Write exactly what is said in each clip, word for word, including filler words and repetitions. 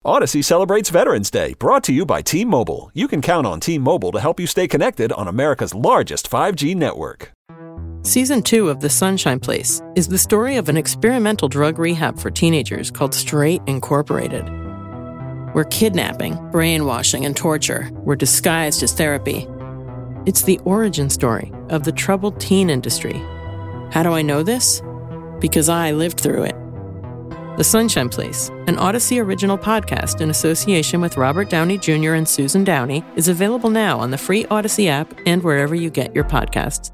Odyssey celebrates Veterans Day, brought to you by T-Mobile. You can count on T-Mobile to help you stay connected on America's largest five G network. Season two of The Sunshine Place is the story of an experimental drug rehab for teenagers called Straight Incorporated, where kidnapping, brainwashing, and torture were disguised as therapy. It's the origin story of the troubled teen industry. How do I know this? Because I lived through it. The Sunshine Place, an Odyssey original podcast in association with Robert Downey Junior and Susan Downey, is available now on the free Odyssey app and wherever you get your podcasts.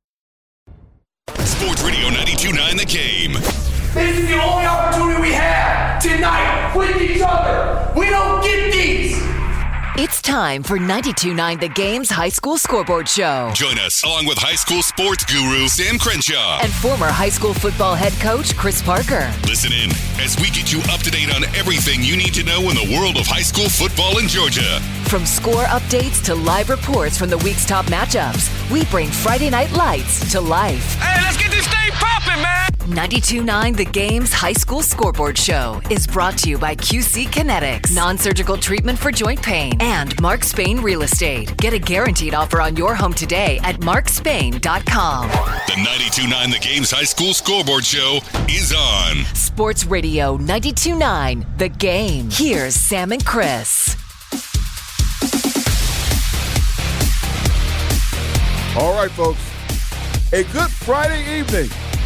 Sports Radio ninety-two point nine The Game. This is the only opportunity we have tonight with each other. We don't get these. It's time for ninety-two point nine The Game's High School Scoreboard Show. Join us along with high school sports guru Sam Crenshaw and former high school football head coach Chris Parker. Listen in as we get you up to date on everything you need to know in the world of high school football in Georgia. From score updates to live reports from the week's top matchups, we bring Friday Night Lights to life. Hey, let's get this thing popping, man. ninety-two point nine The Game's High School Scoreboard Show is brought to you by Q C Kinetics, non-surgical treatment for joint pain, and Mark Spain Real Estate. Get a guaranteed offer on your home today at mark spain dot com. The ninety-two point nine The Game's High School Scoreboard Show is on. Sports Radio ninety-two point nine The Game. Here's Sam and Chris. All right, folks. A good Friday evening.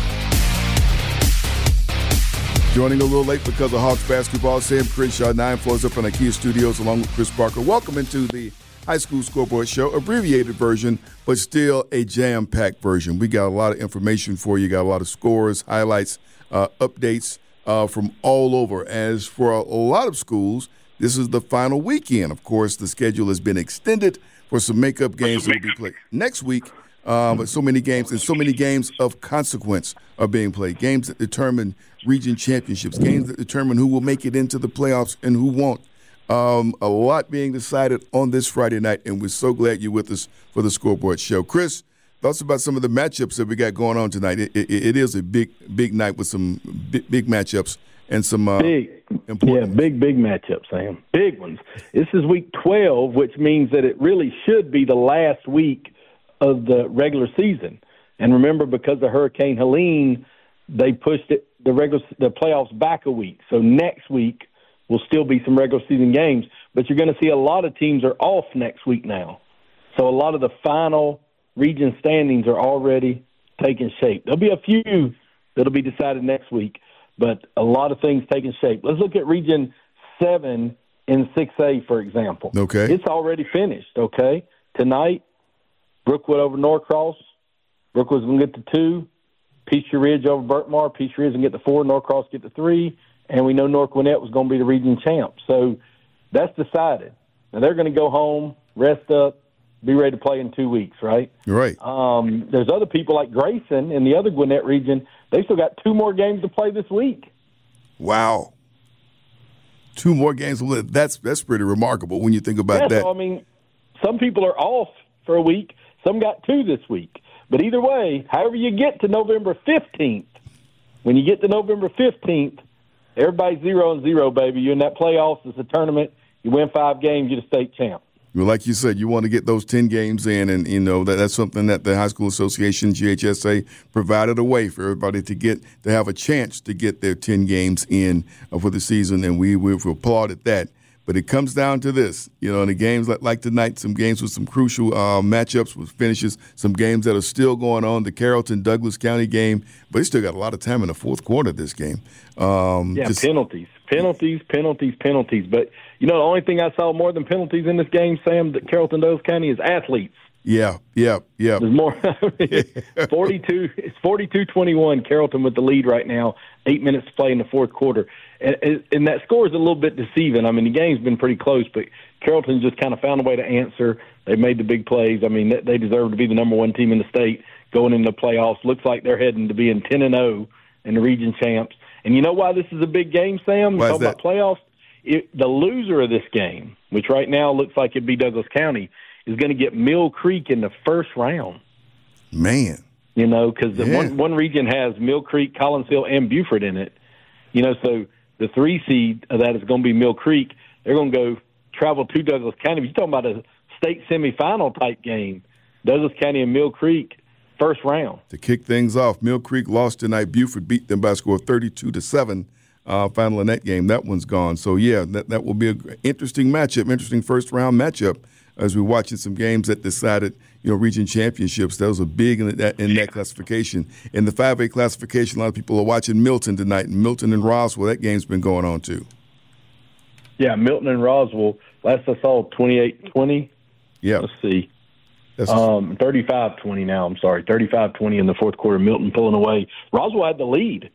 Joining a little late because of Hawks basketball, Sam Crenshaw, nine floors up in IKEA Studios along with Chris Parker. Welcome into the High School Scoreboard Show, abbreviated version, but still a jam-packed version. We got a lot of information for you, got a lot of scores, highlights, uh, updates uh, from all over. As for a, a lot of schools, this is the final weekend. Of course, the schedule has been extended for some makeup games that will be played next week. Um, but so many games and so many games of consequence are being played. Games that determine region championships, games that determine who will make it into the playoffs and who won't. Um, a lot being decided on this Friday night, and we're so glad you're with us for the Scoreboard Show. Chris, thoughts about some of the matchups that we got going on tonight? It, it, it is a big, big night with some big, big matchups and some uh, big, important yeah, big, big matchups, Sam. Big ones. This is week twelve, which means that it really should be the last week of the regular season. And remember, because of Hurricane Helene, they pushed it the regular the playoffs back a week. So next week will still be some regular season games, but you're going to see a lot of teams are off next week now. So a lot of the final region standings are already taking shape. There'll be a few that'll be decided next week, but a lot of things taking shape. Let's look at Region seven in six A, for example. Okay. It's already finished, okay? Tonight, Brookwood over Norcross. Brookwood's going to get the two. Peachtree Ridge over Burtmar. Peachtree Ridge going to get the four. Norcross get the three. And we know North Gwinnett was going to be the region champ. So that's decided. Now they're going to go home, rest up, be ready to play in two weeks, right? Right. Um, there's other people like Grayson in the other Gwinnett region. They still got two more games to play this week. Wow. Two more games. That's that's pretty remarkable when you think about yeah, that. So, I mean, some people are off for a week. Some got two this week. But either way, however you get to November fifteenth, when you get to November fifteenth, everybody's zero and zero, baby. You're in that playoffs. It's a tournament. You win five games, you're the state champ. Well, like you said, you want to get those ten games in, and, you know, that, that's something that the High School Association, G H S A, provided a way for everybody to get to have a chance to get their ten games in uh, for the season, and we, we've applauded that. But it comes down to this, you know, in the games like, like tonight, some games with some crucial uh, matchups with finishes, some games that are still going on, the Carrollton-Douglas County game, but they still got a lot of time in the fourth quarter of this game. Um, yeah, just, penalties, penalties, penalties, penalties. But, you know, the only thing I saw more than penalties in this game, Sam, that Carrollton-Douglas County is athletes. Yeah, yeah, yeah. There's more. forty-two, it's forty-two twenty-one, Carrollton with the lead right now, eight minutes to play in the fourth quarter. And, and that score is a little bit deceiving. I mean, the game's been pretty close, but Carrollton just kind of found a way to answer. They made the big plays. I mean, they deserve to be the number one team in the state going into the playoffs. Looks like they're heading to being ten and oh in the region champs. And you know why this is a big game, Sam? Why is Talking that? about playoffs, it, the loser of this game, which right now looks like it'd be Douglas County, is going to get Mill Creek in the first round. Man. You know, because yeah. one, one region has Mill Creek, Collinsville, and Buford in it. You know, so the three seed of that is going to be Mill Creek. They're going to go travel to Douglas County. If you're talking about a state semifinal type game, Douglas County and Mill Creek, first round. To kick things off, Mill Creek lost tonight. Buford beat them by a score of thirty-two to seven. Uh, final in that game, that one's gone. So, yeah, that, that will be an interesting matchup, interesting first-round matchup as we're watching some games that decided, you know, region championships. Those are big in that, in that classification. In the five A classification, a lot of people are watching Milton tonight. And Milton and Roswell, that game's been going on too. Yeah, Milton and Roswell, last I saw, twenty-eight twenty. Yeah. Let's see. Um, thirty-five twenty now, I'm sorry. thirty-five twenty in the fourth quarter, Milton pulling away. Roswell had the lead.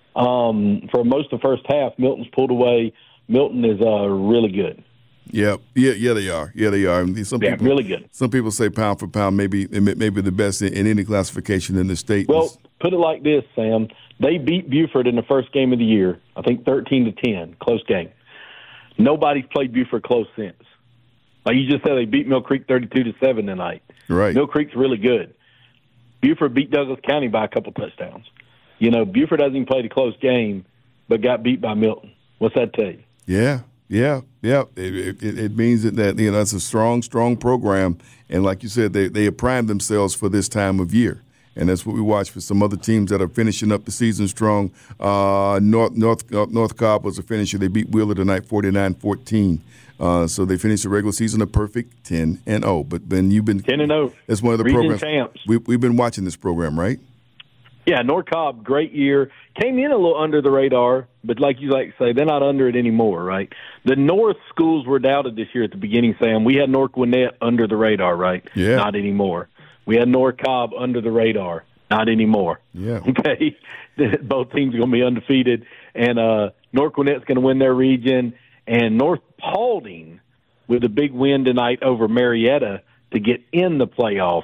Um, for most of the first half, Milton's pulled away. Milton is uh, really good. Yeah, yeah, yeah, they are. Yeah, they are. Some yeah, people, really good. Some people say pound for pound, maybe maybe the best in, in any classification in the state. Well, put it like this, Sam. They beat Buford in the first game of the year, I think thirteen to ten, close game. Nobody's played Buford close since. Like you just said, they beat Mill Creek thirty-two to seven tonight. Right. Mill Creek's really good. Buford beat Douglas County by a couple touchdowns. You know, Buford hasn't even played a close game, but got beat by Milton. What's that tell you? Yeah, yeah, yeah. It, it, it means that, that, you know, it's a strong, strong program. And like you said, they, they have primed themselves for this time of year. And that's what we watch for some other teams that are finishing up the season strong. Uh, North North uh, North Cobb was a finisher. They beat Wheeler tonight forty-nine fourteen. Uh, so they finished the regular season a perfect ten and oh. But Ben, you've been ten and oh. That's one of the Region programs. Champs. We, we've been watching this program, right? Yeah, North Cobb, great year. Came in a little under the radar, but like you like to say, they're not under it anymore, right? The North schools were doubted this year at the beginning, Sam. We had North Gwinnett under the radar, right? Yeah. Not anymore. We had North Cobb under the radar. Not anymore. Yeah. Okay? Both teams are going to be undefeated, and uh, North Gwinnett's going to win their region, and North Paulding with a big win tonight over Marietta to get in the playoffs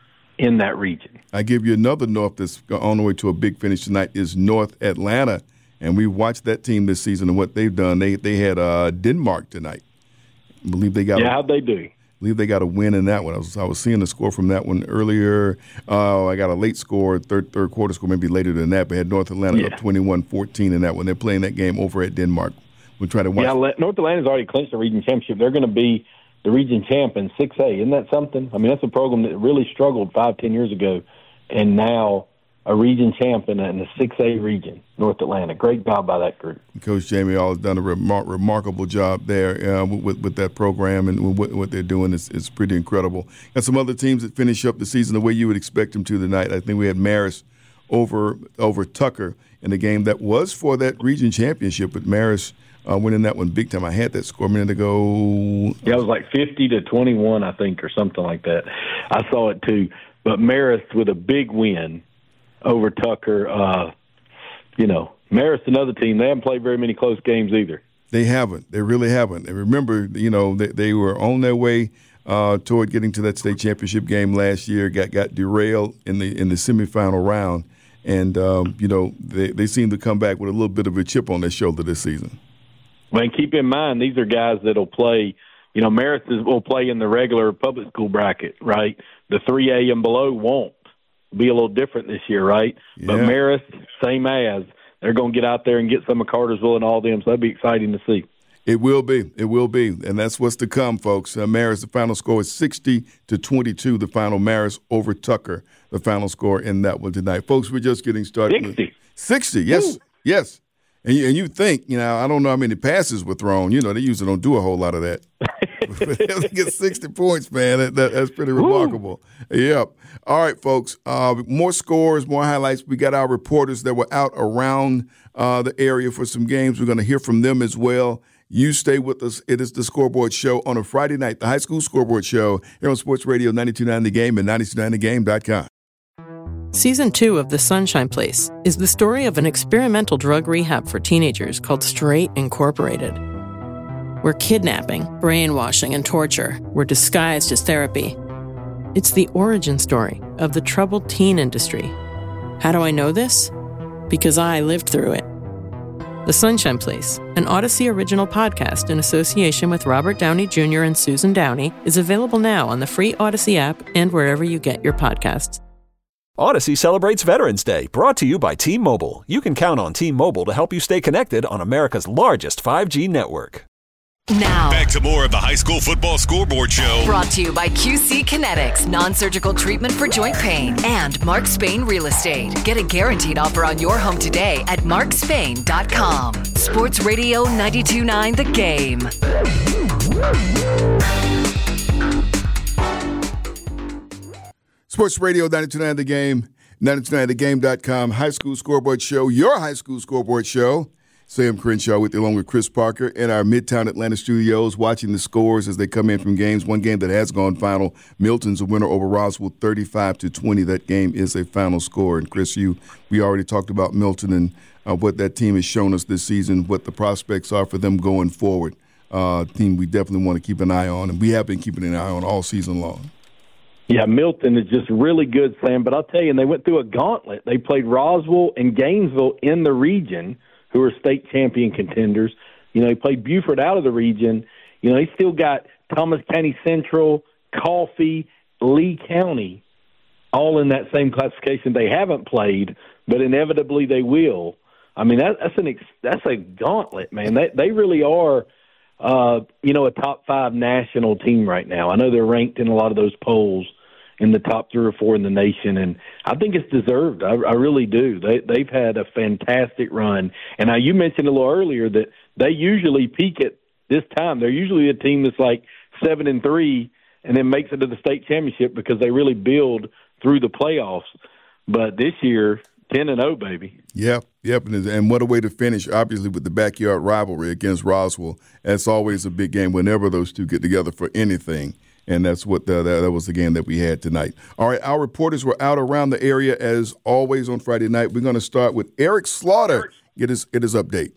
in that region. I give you another North that's on the way to a big finish tonight is North Atlanta, and we watched that team this season and what they've done. They they had uh, Denmark tonight. I believe they got yeah. A, How'd they do? I believe they got a win in that one. I was I was seeing the score from that one earlier. Uh, I got a late score, third third quarter score, maybe later than that. But had North Atlanta yeah. up twenty-one fourteen in that one. They're playing that game over at Denmark. We'll try to watch. Yeah, North Atlanta's already clinched the region championship. They're going to be the region champ in six A. Isn't that something? I mean, that's a program that really struggled five, ten years ago, and now a region champ in the six A region, North Atlanta. Great job by that group. Coach Jamie All has done a remar- remarkable job there uh, with, with that program, and what, what they're doing is, is pretty incredible. Got some other teams that finish up the season the way you would expect them to tonight. I think we had Marist over over Tucker in the game that was for that region championship, but Marist Uh, winning that one big time. I had that score a minute ago. Yeah, it was like fifty to twenty-one, I think, or something like that. I saw it too. But Marist with a big win over Tucker. Uh, you know, Marist, another team, they haven't played very many close games either. They haven't. They really haven't. And remember, you know, they, they were on their way uh, toward getting to that state championship game last year. Got got derailed in the in the semifinal round, and um, you know they they seem to come back with a little bit of a chip on their shoulder this season. Well, and keep in mind, these are guys that will play, you know, Marist will play in the regular public school bracket, right? The three A and below won't. Be a little different this year, right? Yeah. But Marist, same as. They're going to get out there and get some of Cartersville and all them, so that'd be exciting to see. It will be. It will be. And that's what's to come, folks. Uh, Marist, the final score is sixty to twenty-two, the final Marist over Tucker, the final score in that one tonight. Folks, we're just getting started. sixty. sixty, yes, Ooh. yes. And you, and you think, you know, I don't know how many passes were thrown. You know, they usually don't do a whole lot of that. But they get sixty points, man. That, that, that's pretty remarkable. Woo. Yep. All right, folks. Uh, more scores, more highlights. We got our reporters that were out around uh, the area for some games. We're going to hear from them as well. You stay with us. It is the Scoreboard Show on a Friday night, the High School Scoreboard Show here on Sports Radio ninety-two point nine The Game and ninety-two point nine the game dot com. Season two of The Sunshine Place is the story of an experimental drug rehab for teenagers called Straight Incorporated, where kidnapping, brainwashing, and torture were disguised as therapy. It's the origin story of the troubled teen industry. How do I know this? Because I lived through it. The Sunshine Place, an Odyssey original podcast in association with Robert Downey Junior and Susan Downey, is available now on the free Odyssey app and wherever you get your podcasts. Odyssey celebrates Veterans Day, brought to you by T-Mobile. You can count on T-Mobile to help you stay connected on America's largest five G network. Now, back to more of the High School Football Scoreboard Show. Brought to you by Q C Kinetics, non-surgical treatment for joint pain, and Mark Spain Real Estate. Get a guaranteed offer on your home today at mark spain dot com. Sports Radio ninety-two point nine The Game. Sports Radio ninety-two point nine The Game, ninety-two point nine the game dot com, High School Scoreboard Show, your High School Scoreboard Show. Sam Crenshaw with you along with Chris Parker in our Midtown Atlanta studios, watching the scores as they come in from games. One game that has gone final, Milton's a winner over Roswell, thirty-five to twenty. That game is a final score. And Chris, you we already talked about Milton and uh, what that team has shown us this season, what the prospects are for them going forward. Uh, team we definitely want to keep an eye on, and we have been keeping an eye on all season long. Yeah, Milton is just really good, Sam. But I'll tell you, and they went through a gauntlet. They played Roswell and Gainesville in the region, who are state champion contenders. You know, he played Buford out of the region. You know, he still got Thomas County Central, Coffee, Lee County, all in that same classification. They haven't played, but inevitably they will. I mean, that, that's an ex, that's a gauntlet, man. They they really are, uh, you know, a top five national team right now. I know they're ranked in a lot of those polls in the top three or four in the nation, and I think it's deserved. I, I really do. They, they've had a fantastic run. And now you mentioned a little earlier that they usually peak at this time. They're usually a team that's like seven and three and then makes it to the state championship because they really build through the playoffs. But this year, ten and oh, baby. Yep, yep, and, and what a way to finish, obviously, with the backyard rivalry against Roswell. That's always a big game whenever those two get together for anything. And that's what the, that, that was the game that we had tonight. All right, our reporters were out around the area as always on Friday night. We're going to start with Eric Slaughter. Get his get his update.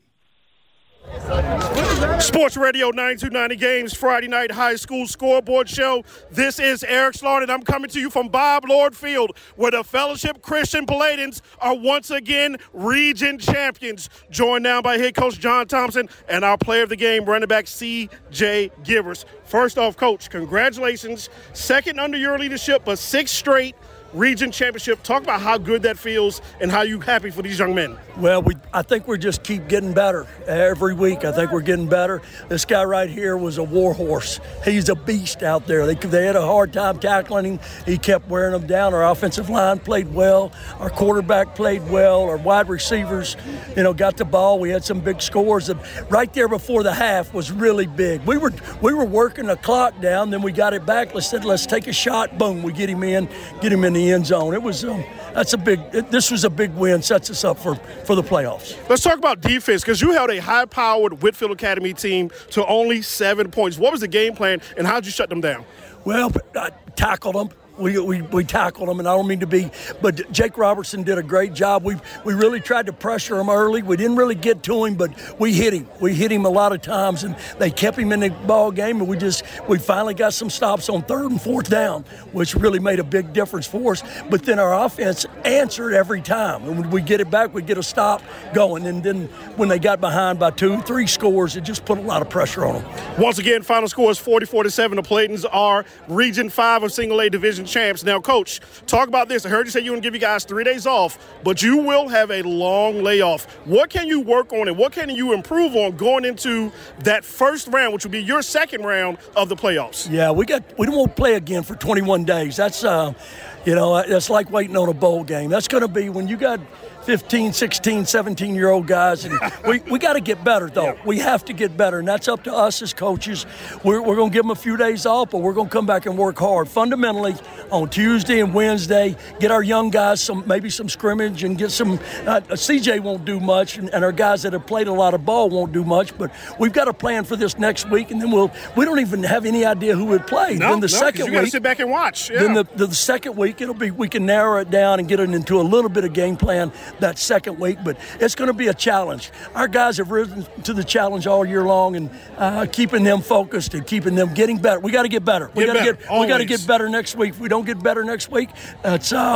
Sports Radio ninety-two point nine The Game's Friday night high school scoreboard show. This is Eric Slaughter, and I'm coming to you from Bob Lord Field, where the Fellowship Christian Paladins are once again region champions. Joined now by head coach John Thompson and our player of the game, running back C J Givers. First off, Coach, congratulations. Second under your leadership, but sixth straight region championship. Talk about how good that feels and how you happy for these young men. Well, we I think we just keep getting better every week. I think we're getting better. This guy right here was a war horse. He's a beast out there. They they had a hard time tackling him. He kept wearing them down. Our offensive line played well. Our quarterback played well. Our wide receivers, you know, got the ball. We had some big scores. Right there before the half was really big. We were we were working the clock down. Then we got it back. Let's said let's take a shot. Boom, we get him in, get him in the end zone. It was um, that's a big. This was a big win. Sets us up for, for the playoffs. Let's talk about defense, because you held a high-powered Whitfield Academy team to only seven points. What was the game plan, and how did you shut them down? Well, I tackled them. We, we we tackled them, and I don't mean to be, but Jake Robertson did a great job. We we really tried to pressure him early. We didn't really get to him, but we hit him. We hit him a lot of times, and they kept him in the ball game. And we just we finally got some stops on third and fourth down, which really made a big difference for us. But then our offense answered every time, and when we get it back, we get a stop going. And then when they got behind by two, three scores, it just put a lot of pressure on them. Once again, final score is forty-four to seven. The Paladins are Region Five of Single A Division champs. Now, Coach, talk about this. I heard you say you want to give you guys three days off, but you will have a long layoff. What can you work on and what can you improve on going into that first round, which will be your second round of the playoffs? Yeah, we got we don't want to play again for twenty-one days. That's uh, you know, that's like waiting on a bowl game. That's going to be when you got fifteen, sixteen, seventeen-year-old guys. And we we got to get better, though. Yeah. We have to get better, and that's up to us as coaches. We're, we're going to give them a few days off, but we're going to come back and work hard. Fundamentally, on Tuesday and Wednesday, get our young guys some maybe some scrimmage and get some uh, – C J won't do much, and, and our guys that have played a lot of ball won't do much, but we've got a plan for this next week, and then we'll – we don't even have any idea who would play. No, then the no, second you got to week, sit back and watch. Yeah. Then the, the, the second week, it'll be – we can narrow it down and get it into a little bit of game plan that second week, but it's going to be a challenge. Our guys have risen to the challenge all year long, and uh, keeping them focused and keeping them getting better. We got to get better. We got to get. We got to get better next week. If we don't get better next week, it's um,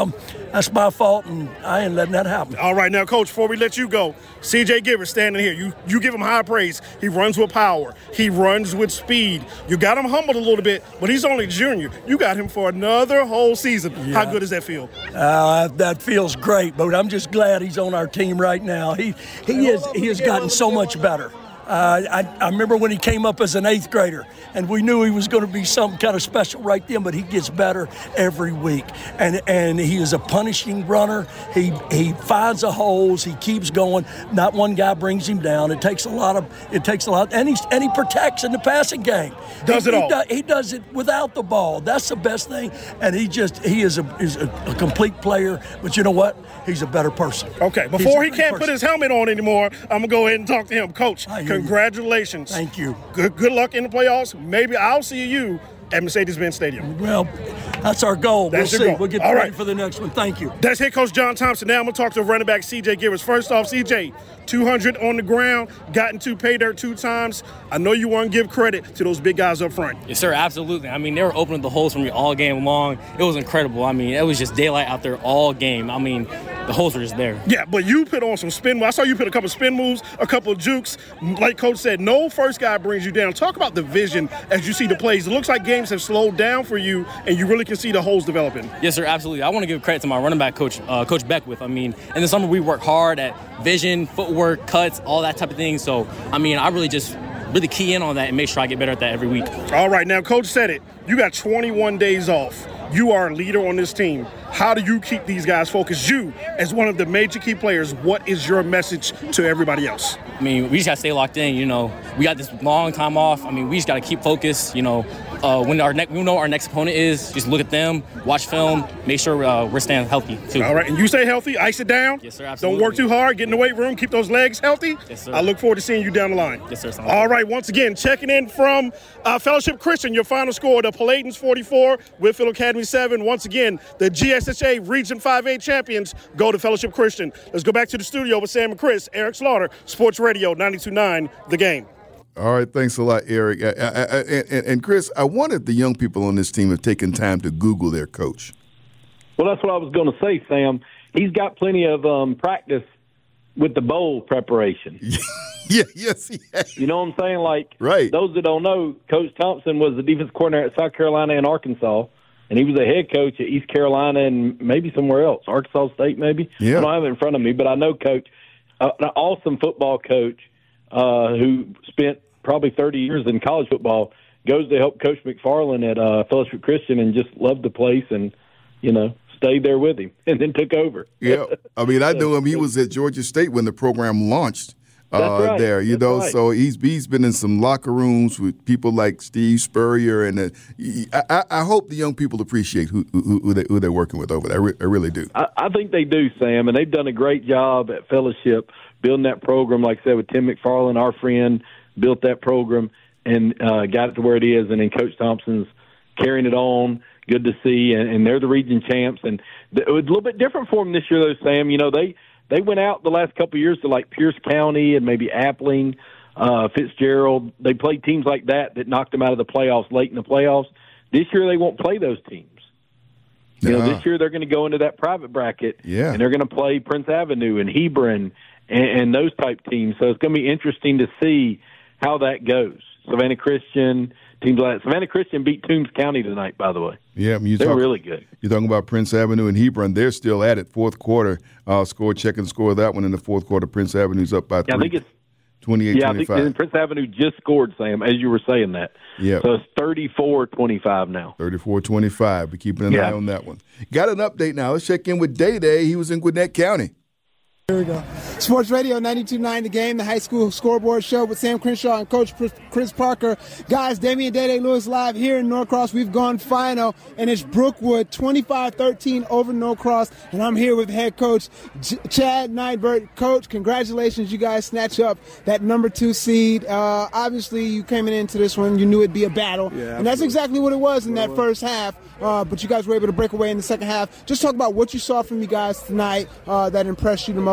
that's my fault, and I ain't letting that happen. All right, now, Coach, before we let you go, C J Givers standing here. You you give him high praise. He runs with power. He runs with speed. You got him humbled a little bit, but he's only junior. You got him for another whole season. Yeah. How good does that feel? Uh, that feels great, but I'm just glad he's on our team right now. He he is he has gotten so much better. Uh, I, I remember when he came up as an eighth grader, and we knew he was going to be something kind of special right then, but he gets better every week. And and he is a punishing runner. He he finds the holes. He keeps going. Not one guy brings him down. It takes a lot of it takes a lot, and he and he protects in the passing game. Does he, it all? He, do, he does it without the ball. That's the best thing. And he just he is a is a, a complete player. But you know what? He's a better person. Okay, before he can't person. put his helmet on anymore, I'm gonna go ahead and talk to him, Coach. Congratulations. Thank you. Good good luck in the playoffs. Maybe I'll see you at Mercedes-Benz Stadium. Well, that's our goal. That's we'll see. Goal. We'll get All ready right. for the next one. Thank you. That's head coach John Thompson. Now I'm going to talk to running back C J Givers. First off, C J, two hundred on the ground, got into pay dirt two times. I know you want to give credit to those big guys up front. Yes, sir, absolutely. I mean, they were opening the holes for me all game long. It was incredible. I mean, it was just daylight out there all game. I mean, the holes were just there. Yeah, but you put on some spin moves. I saw you put a couple spin moves, a couple of jukes. Like Coach said, no first guy brings you down. Talk about the vision as you see the plays. It looks like games have slowed down for you, and you really can see the holes developing. Yes, sir, absolutely. I want to give credit to my running back coach, uh, Coach Beckwith. I mean, in the summer we work hard at vision, footwork, cuts, all that type of thing. So, I mean, I really just really key in on that and make sure I get better at that every week. All right, now Coach said it. You got twenty-one days off. You are a leader on this team. How do you keep these guys focused? You, as one of the major key players, what is your message to everybody else? I mean, we just got to stay locked in. You know, we got this long time off. I mean, we just got to keep focused. You know, uh, when our ne- we know our next opponent is, just look at them, watch film, make sure uh, we're staying healthy, too. All right, and you stay healthy, ice it down. Yes, sir, absolutely. Don't work too hard, get in the weight room, keep those legs healthy. Yes, sir. I look forward to seeing you down the line. Yes, sir. All right, once again, checking in from uh, Fellowship Christian, your final score, the Paladins forty-four, Whitfield Academy seven. Once again, the G S H A Region five A champions go to Fellowship Christian. Let's go back to the studio with Sam and Chris. Eric Slaughter, Sports Radio ninety-two point nine, The Game. All right, thanks a lot, Eric. I, I, I, and, and Chris, I wonder if the young people on this team have taken time to Google their coach. Well, that's what I was going to say, Sam. He's got plenty of um, practice with the bowl preparation. Yeah, yes, he has. You know what I'm saying? Like, right. Those that don't know, Coach Thompson was the defensive coordinator at South Carolina and Arkansas, and he was a head coach at East Carolina and maybe somewhere else, Arkansas State maybe. Yeah. I don't have it in front of me, but I know Coach, uh, an awesome football coach uh, who spent probably thirty years in college football, goes to help Coach McFarland at uh, Fellowship Christian and just loved the place and, you know, stayed there with him and then took over. Yeah, I mean, I knew him. He was at Georgia State when the program launched. Uh, right. there, you That's know, right. so he's he's been in some locker rooms with people like Steve Spurrier, and uh, I, I hope the young people appreciate who who, who, they, who they're working with over there. I, re- I really do. I, I think they do, Sam, and they've done a great job at Fellowship building that program. Like I said, with Tim McFarland, our friend, built that program and uh, got it to where it is, and then Coach Thompson's carrying it on. Good to see, and, and they're the region champs, and it was a little bit different for them this year, though, Sam. You know, they. They went out the last couple of years to like Pierce County and maybe Appling, uh, Fitzgerald. They played teams like that that knocked them out of the playoffs late in the playoffs. This year they won't play those teams. You know, this year they're going to go into that private bracket, yeah. and they're going to play Prince Avenue and Hebron and, and those type teams. So it's going to be interesting to see how that goes. Savannah Christian, teams like that. Savannah Christian beat Toombs County tonight, by the way. Yeah, I mean, they're talk, really good. You're talking about Prince Avenue and Hebron. They're still at it. Fourth quarter, uh, score, check and score that one in the fourth quarter. Prince Avenue's up by yeah, three. I think it's twenty-eight Yeah, twenty-five. I think Prince Avenue just scored, Sam, as you were saying that. Yeah. So it's thirty-four twenty-five now. thirty-four twenty-five. We're keeping an yeah. eye on that one. Got an update now. Let's check in with Day Day. He was in Gwinnett County. Here we go. Sports Radio ninety-two point nine, The Game, the high school scoreboard show with Sam Crenshaw and Coach Chris Parker. Guys, Damian Day Day Lewis live here in Norcross. We've gone final, and it's Brookwood twenty-five thirteen over Norcross, and I'm here with head coach J- Chad Neidbert. Coach, congratulations. You guys snatch up that number two seed. Uh, obviously, you came into this one. You knew it'd be a battle, yeah, and that's exactly what it was in what that first half, uh, but you guys were able to break away in the second half. Just talk about what you saw from you guys tonight uh, that impressed you the most.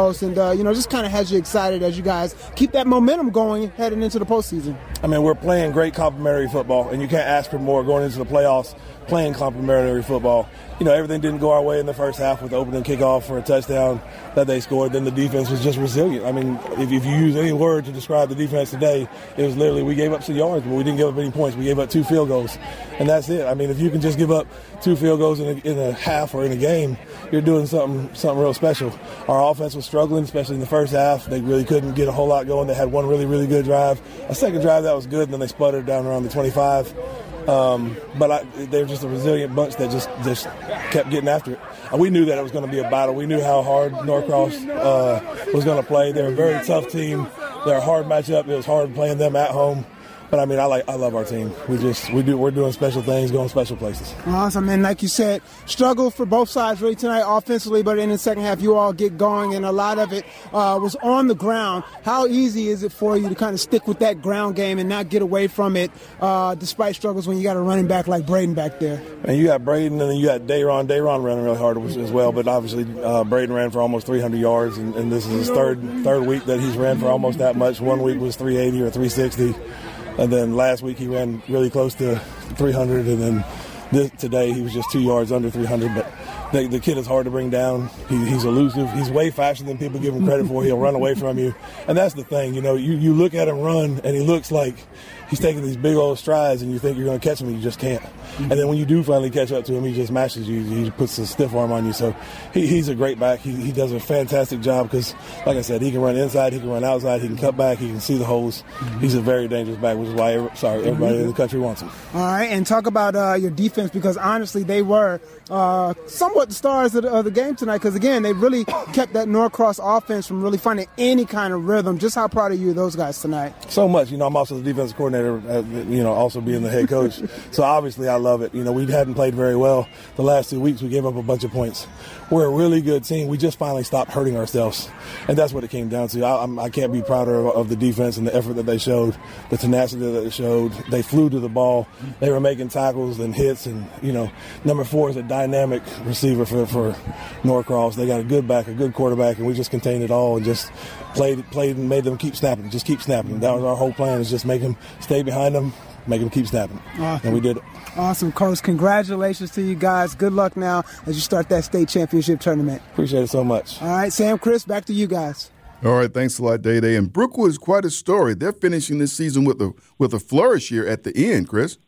Coach, and uh, you know, just kind of has you excited as you guys keep that momentum going heading into the postseason. I mean, we're playing great complementary football, and you can't ask for more going into the playoffs. Playing complementary football. You know, everything didn't go our way in the first half with the opening kickoff for a touchdown that they scored. Then the defense was just resilient. I mean, if, if you use any word to describe the defense today, it was literally we gave up some yards, but we didn't give up any points. We gave up two field goals, and that's it. I mean, if you can just give up two field goals in a, in a half or in a game, you're doing something something real special. Our offense was struggling, especially in the first half. They really couldn't get a whole lot going. They had one really, really good drive. A second drive that was good, and then they sputtered down around the twenty-five. Um, but I, they're just a resilient bunch that just, just kept getting after it. And we knew that it was going to be a battle. We knew how hard Norcross uh, was going to play. They're a very tough team. They're a hard matchup. It was hard playing them at home. But I mean, I like, I love our team. We just, we do, we're doing special things, going special places. Awesome, and like you said, struggle for both sides really tonight offensively. But in the second half, you all get going, and a lot of it uh, was on the ground. How easy is it for you to kind of stick with that ground game and not get away from it, uh, despite struggles when you got a running back like Braden back there? And you got Braden, and then you got Dayron. Dayron running really hard as well. But obviously, uh, Braden ran for almost three hundred yards, and, and this is his third third week that he's ran for almost that much. One week was three eighty or three sixty. And then last week he ran really close to three hundred, and then this, today he was just two yards under three hundred. But the, the kid is hard to bring down. He, he's elusive. He's way faster than people give him credit for. He'll run away from you. And that's the thing. You know, you, you look at him run, and he looks like he's taking these big old strides, and you think you're going to catch him, and you just can't. And then when you do finally catch up to him, he just mashes you. He puts a stiff arm on you. So he, he's a great back. He, he does a fantastic job because, like I said, he can run inside, he can run outside, he can cut back, he can see the holes. He's a very dangerous back, which is why every, sorry, everybody in the country wants him. All right, and talk about uh, your defense, because honestly they were uh, somewhat the stars of the, of the game tonight, because, again, they really kept that Norcross offense from really finding any kind of rhythm. Just how proud of you of those guys tonight? So much. You know, I'm also the defensive coordinator, uh, you know, also being the head coach. So obviously I love it. You know, we hadn't played very well the last two weeks. We gave up a bunch of points. We're a really good team. We just finally stopped hurting ourselves, and that's what it came down to. I, I'm, I can't be prouder of, of the defense and the effort that they showed, the tenacity that they showed. They flew to the ball. They were making tackles and hits, and, you know, number four is a dynamic receiver for, for Norcross. They got a good back, a good quarterback, and we just contained it all and just played, played and made them keep snapping, just keep snapping. That was our whole plan, is just make them stay behind them, make them keep snapping, awesome. And we did it. Awesome, Coach. Congratulations to you guys. Good luck now as you start that state championship tournament. Appreciate it so much. All right, Sam, Chris, back to you guys. All right, thanks a lot, Day Day. And Brookwood is quite a story. They're finishing this season with a with a flourish here at the end, Chris.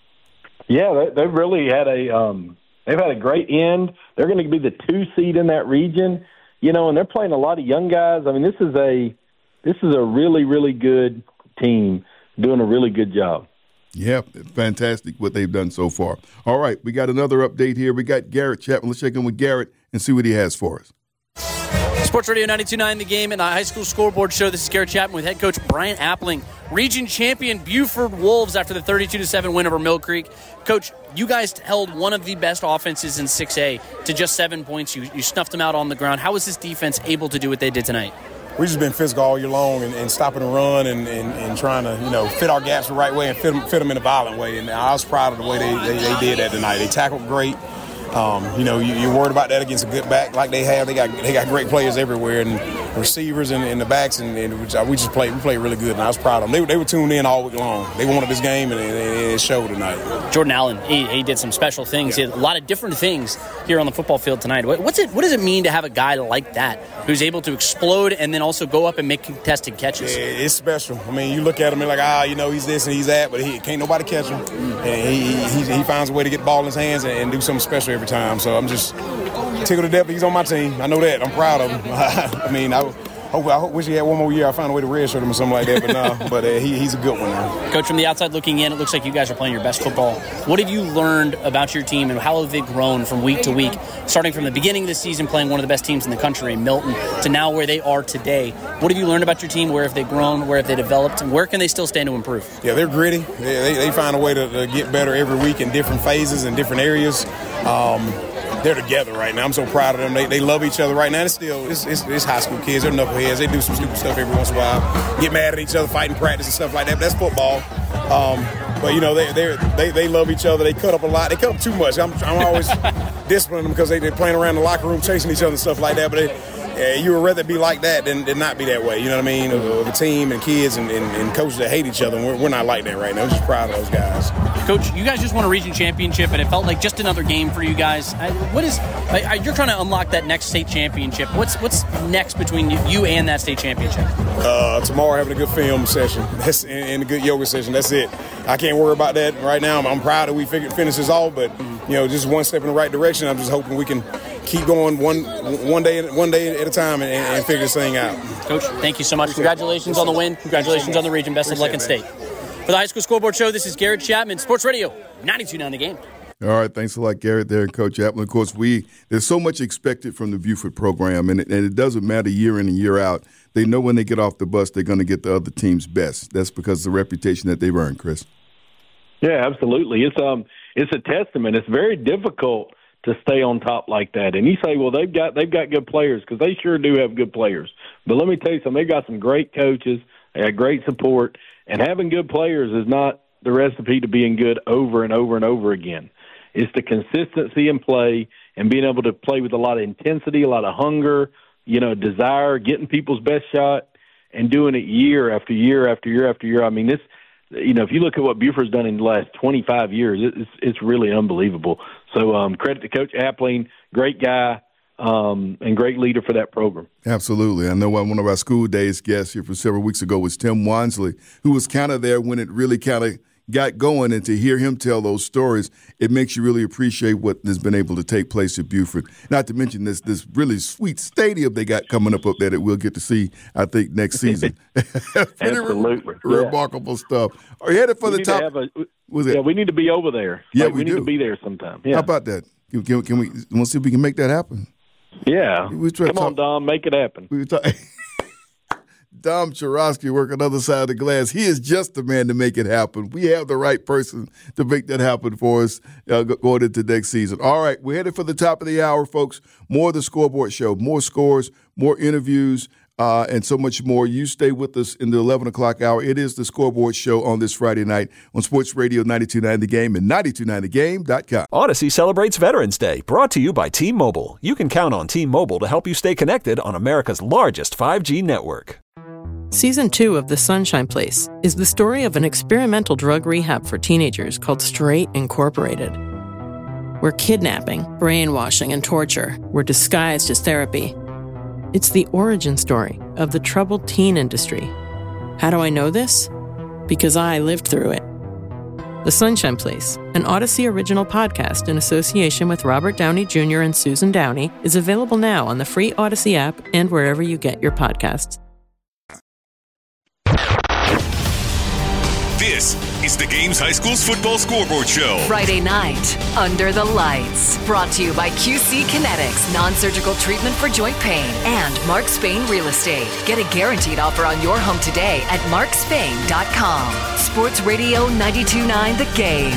Yeah, they, they've really had a um, they've had a great end. They're going to be the two seed in that region, you know, and they're playing a lot of young guys. I mean, this is a this is a really really good team doing a really good job. Yeah, fantastic what they've done so far. All right, we got another update here. We got Garrett Chapman. Let's check in with Garrett and see what he has for us. Sports Radio ninety-two point nine The Game and the High School Scoreboard Show. This is Garrett Chapman with head coach Brian Appling. Region champion Buford Wolves after the thirty-two to seven win over Mill Creek. Coach, you guys held one of the best offenses in six A to just seven points. You, you snuffed them out on the ground. How was this defense able to do what they did tonight? We've just been physical all year long and, and stopping the run and, and, and trying to, you know, fit our gaps the right way and fit them, fit them in a violent way. And I was proud of the way they, they, they did that tonight. They tackled great. Um, you know, you, you're worried about that against a good back like they have. They got they got great players everywhere and receivers and, and the backs, and, and we just played we played really good. And I was proud of them. They, they were tuned in all week long. They wanted this game, and it, it showed tonight. Jordan Allen, he, he did some special things. Yeah. He did a lot of different things here on the football field tonight. What's it? What does it mean to have a guy like that who's able to explode and then also go up and make contested catches? Yeah, it's special. I mean, you look at him and like, ah, you know, he's this and he's that, but he can't nobody catch him. And he he, he finds a way to get the ball in his hands and, and do something special every time. So I'm just tickled to death. He's on my team. I know that. I'm proud of him. I mean, I hope, I wish he had one more year. I found a way to redshirt him or something like that. But no, but uh, he, he's a good one now. Coach, from the outside looking in, it looks like you guys are playing your best football. What have you learned about your team, and how have they grown from week to week, starting from the beginning of the season playing one of the best teams in the country, Milton, to now where they are today? What have you learned about your team? Where have they grown? Where have they developed? And where can they still stand to improve? Yeah, they're gritty. They, they, they find a way to, to get better every week in different phases and different areas. Um, They're together right now. I'm so proud of them. They, they love each other right now. It's still it's, it's, it's high school kids. They're knuckleheads. They do some stupid stuff every once in a while. Get mad at each other, fight in practice and stuff like that. But that's football. Um, but you know they they they love each other. They cut up a lot. They cut up too much. I'm I'm always disciplining them because they they're playing around the locker room, chasing each other and stuff like that. But they uh, you would rather be like that than, than not be that way. You know what I mean? Of, of a team and kids and, and, and coaches that hate each other. And we're, we're not like that right now. I'm just proud of those guys. Coach, you guys just won a region championship, and it felt like just another game for you guys. What is you're trying to unlock that next state championship? What's what's next between you and that state championship? Uh, tomorrow, having a good film session. That's and, and a good yoga session. That's it. I can't worry about that right now. I'm, I'm proud that we figured finish this off, but you know, just one step in the right direction. I'm just hoping we can keep going one one day one day at a time and, and figure this thing out. Coach, thank you so much. Congratulations on the win. Congratulations on the region. Best of luck in state. For the High School Scoreboard Show, this is Garrett Chapman, Sports Radio ninety-two point nine The Game. All right, thanks a lot, Garrett, there, and Coach Chapman. Of course, we there's so much expected from the Buford program, and it, and it doesn't matter year in and year out. They know when they get off the bus, they're going to get the other team's best. That's because of the reputation that they've earned, Chris. Yeah, absolutely. It's um, it's a testament. It's very difficult to stay on top like that. And you say, well, they've got they've got good players, because they sure do have good players. But let me tell you something. They've got some great coaches. They got great support. And having good players is not the recipe to being good over and over and over again. It's the consistency in play and being able to play with a lot of intensity, a lot of hunger, you know, desire, getting people's best shot, and doing it year after year after year after year. I mean, this, you know, if you look at what Buford's done in the last twenty-five years, it's it's really unbelievable. So um, credit to Coach Appling, great guy. Um, and great leader for that program. Absolutely. I know one of our school days guests here for several weeks ago was Tim Wansley, who was kind of there when it really kind of got going. And to hear him tell those stories, it makes you really appreciate what has been able to take place at Buford. Not to mention this this really sweet stadium they got coming up up there that we'll get to see, I think, next season. Absolutely. Re- yeah. Remarkable stuff. Are you headed for we the top? To a, was yeah, it? we need to be over there. Yeah, like, we, we need do. to be there sometime. Yeah. How about that? Can, can, can we we'll see if we can make that happen? Yeah. We Come talk, on, Dom. Make it happen. We were talking. Dom Chorosky working on the other side of the glass. He is just the man to make it happen. We have the right person to make that happen for us uh, going into next season. All right, we're headed for the top of the hour, folks. More of the Scoreboard Show, more scores, more interviews, uh, and so much more. You stay with us in the eleven o'clock hour. It is the Scoreboard Show on this Friday night on Sports Radio ninety-two point nine The Game and ninety-two point nine the game dot com. Odyssey celebrates Veterans Day, brought to you by T-Mobile. You can count on T-Mobile to help you stay connected on America's largest five G network. Season two of The Sunshine Place is the story of an experimental drug rehab for teenagers called Straight Incorporated, where kidnapping, brainwashing, and torture were disguised as therapy. It's the origin story of the troubled teen industry. How do I know this? Because I lived through it. The Sunshine Place, an Odyssey original podcast in association with Robert Downey Junior and Susan Downey, is available now on the free Odyssey app and wherever you get your podcasts. This is the Games High School's Football Scoreboard Show. Friday night, Under the Lights. Brought to you by Q C Kinetics, non-surgical treatment for joint pain, and Mark Spain Real Estate. Get a guaranteed offer on your home today at mark spain dot com. Sports Radio ninety-two point nine The Game.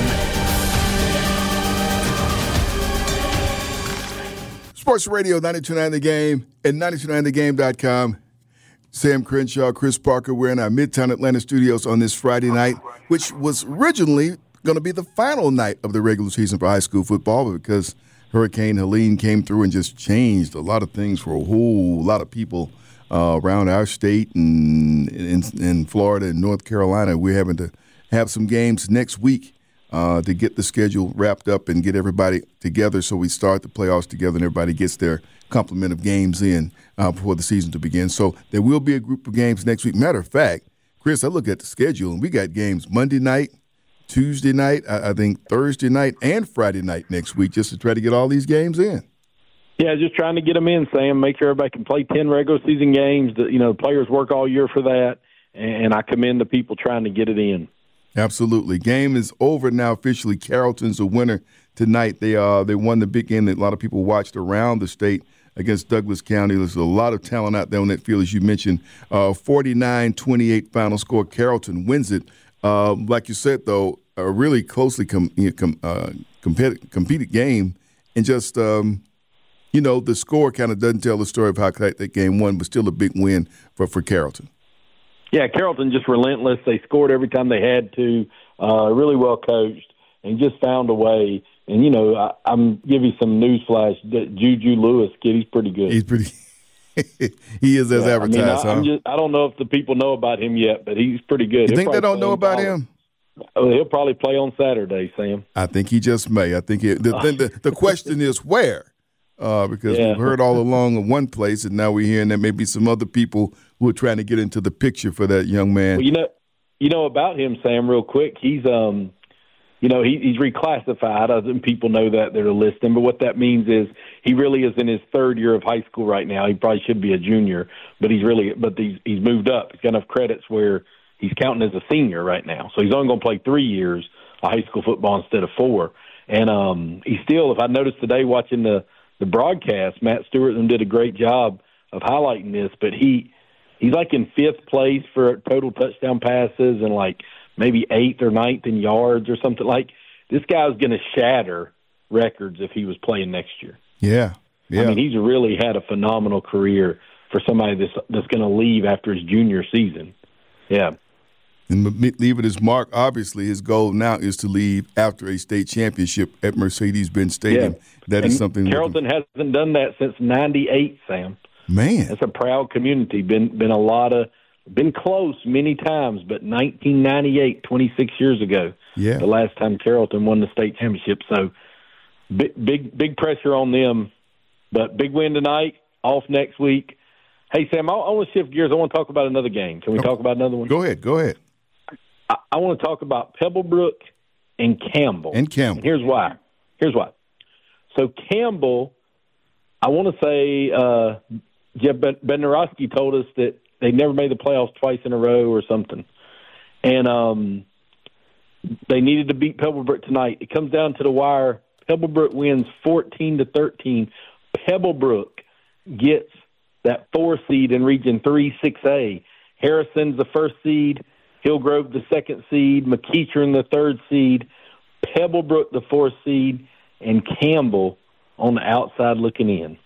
Sports Radio ninety-two point nine The Game and ninety-two point nine the game dot com. Sam Crenshaw, Chris Parker, we're in our Midtown Atlanta studios on this Friday night, which was originally going to be the final night of the regular season for high school football, but because Hurricane Helene came through and just changed a lot of things for a whole lot of people uh, around our state and in, in Florida and North Carolina, we're having to have some games next week uh, to get the schedule wrapped up and get everybody together so we start the playoffs together and everybody gets their complement of games in uh, before the season to begin. So there will be a group of games next week. Matter of fact, Chris, I look at the schedule, and we got games Monday night, Tuesday night, I, I think Thursday night, and Friday night next week just to try to get all these games in. Yeah, just trying to get them in, Sam, make sure everybody can play ten regular season games. The, you know, the players work all year for that, and I commend the people trying to get it in. Absolutely. Game is over now officially. Carrollton's the winner tonight. They uh they won the big game that a lot of people watched around the state against Douglas County. There's a lot of talent out there on that field, as you mentioned. Uh, forty-nine twenty-eight final score. Carrollton wins it. Uh, like you said, though, a really closely com- com- uh, compet- competed game. And just, um, you know, the score kind of doesn't tell the story of how that game won, but still a big win for, for Carrollton. Yeah, Carrollton just relentless. They scored every time they had to. Uh, really well coached and just found a way. And, you know, I, I'm give you some news flash. Juju Lewis, kid, he's pretty good. He's pretty He is as yeah, advertised, I mean, I, huh? I'm just, I don't know if the people know about him yet, but he's pretty good. You He'll think they probably don't play know on about college. him? Oh, he'll probably play on Saturday, Sam. I think he just may. I think it, the, the the question is where, uh, because Yeah. we've heard all along of one place, and now we're hearing that maybe some other people who are trying to get into the picture for that young man. Well, you know, you know about him, Sam. Real quick, he's um, you know, he, he's reclassified. I think people know that they're listing, but what that means is he really is in his third year of high school right now. He probably should be a junior, but he's really, but he's he's moved up. He's got enough credits where he's counting as a senior right now. So he's only going to play three years of high school football instead of four. And um, he still, if I noticed today watching the, the broadcast, Matt Stewart and them did a great job of highlighting this, but he he's like in fifth place for total touchdown passes and like maybe eighth or ninth in yards or something. Like this guy's going to shatter records if he was playing next year. Yeah, yeah. I mean, he's really had a phenomenal career for somebody that's, that's going to leave after his junior season. Yeah. And leave it as Mark. Obviously, his goal now is to leave after a state championship at Mercedes-Benz Stadium. Yeah. That and is something. Carrollton hasn't done that since ninety-eight, Sam. Man, that's a proud community. Been been a lot of been close many times, but nineteen ninety-eight, twenty-six years ago, yeah, the last time Carrollton won the state championship. So big big big pressure on them, but big win tonight. Off next week. Hey Sam, I, I want to shift gears. I want to talk about another game. Can we talk about another one? Go ahead. Go ahead. I, I want to talk about Pebblebrook and Campbell. And Campbell. And here's why. Here's why. So Campbell, I want to say uh, Jeff Bednarowski told us that they never made the playoffs twice in a row or something. And um, they needed to beat Pebblebrook tonight. It comes down to the wire. Pebblebrook wins fourteen to thirteen. Pebblebrook gets that four seed in Region three six A. Harrison's the first seed. Hillgrove the second seed. McEachern the third seed. Pebblebrook the fourth seed. And Campbell on the outside looking in.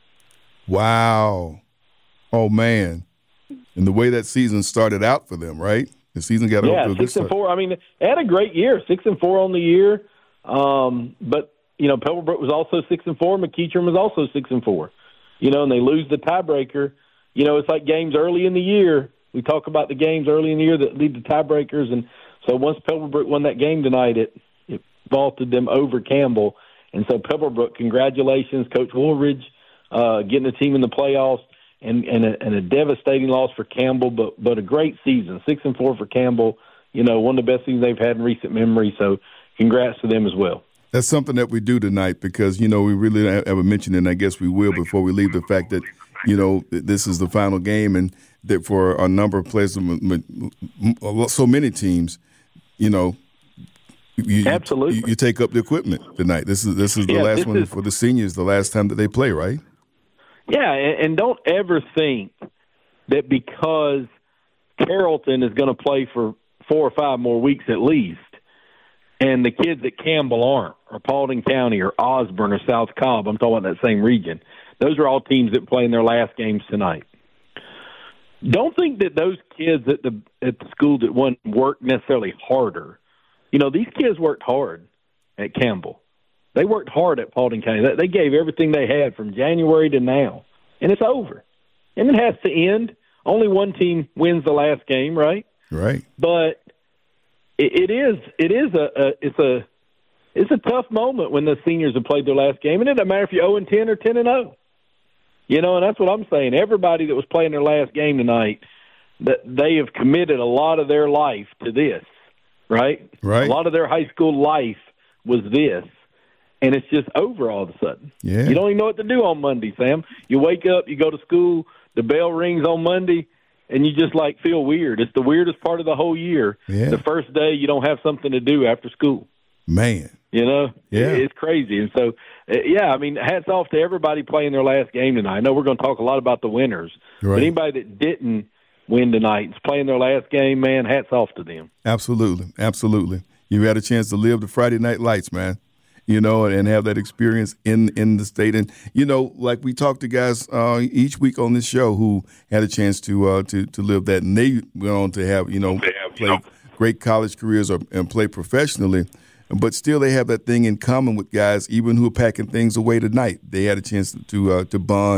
Wow. Oh, man. And the way that season started out for them, right? The season got yeah, off to a good six and start. four. I mean, they had a great year, six and four on the year. Um, but you know, Pebblebrook was also six and four. McEachern was also six and four. You know, and they lose the tiebreaker. You know, it's like games early in the year. We talk about the games early in the year that lead to tiebreakers, and so once Pebblebrook won that game tonight, it it vaulted them over Campbell. And so Pebblebrook, congratulations, Coach Woolridge, uh, getting the team in the playoffs. And, and, a, and a devastating loss for Campbell, but but a great season, six and four for Campbell. You know, one of the best seasons they've had in recent memory. So, congrats to them as well. That's something that we do tonight because you know we really don't ever mention it. And I guess we will before we leave the fact that you know this is the final game, and that for a number of players, so many teams, you know, you, absolutely you, you take up the equipment tonight. This is this is the yeah, last one is, for the seniors. The last time that they play, right? Yeah, and, and don't ever think that because Carrollton is going to play for four or five more weeks at least, and the kids at Campbell aren't, or Paulding County, or Osborne, or South Cobb, I'm talking about that same region. Those are all teams that play in their last games tonight. Don't think that those kids at the at the school that won worked necessarily harder. You know, these kids worked hard at Campbell. They worked hard at Paulding County. They gave everything they had from January to now, and it's over. And it has to end. Only one team wins the last game, right? Right. But it, it is it is a, a it's a it's a tough moment when the seniors have played their last game, and it doesn't matter if you're oh and ten or ten and oh. You know, and that's what I'm saying. Everybody that was playing their last game tonight, that they have committed a lot of their life to this, right? Right. A lot of their high school life was this. And it's just over all of a sudden. Yeah. You don't even know what to do on Monday, Sam. You wake up, you go to school, the bell rings on Monday, and you just, like, feel weird. It's the weirdest part of the whole year. Yeah. The first day you don't have something to do after school. Man. You know? Yeah. It's crazy. And so, yeah, I mean, hats off to everybody playing their last game tonight. I know we're going to talk a lot about the winners. Right. But anybody that didn't win tonight is playing their last game, man, hats off to them. Absolutely. Absolutely. You had a chance to live the Friday night lights, man. You know, and have that experience in, in the state. And, you know, like we talk to guys uh, each week on this show who had a chance to uh, to to live that. And they went on to have, you know, play great college careers or, and play professionally. But still they have that thing in common with guys, even who are packing things away tonight. They had a chance to uh, to bond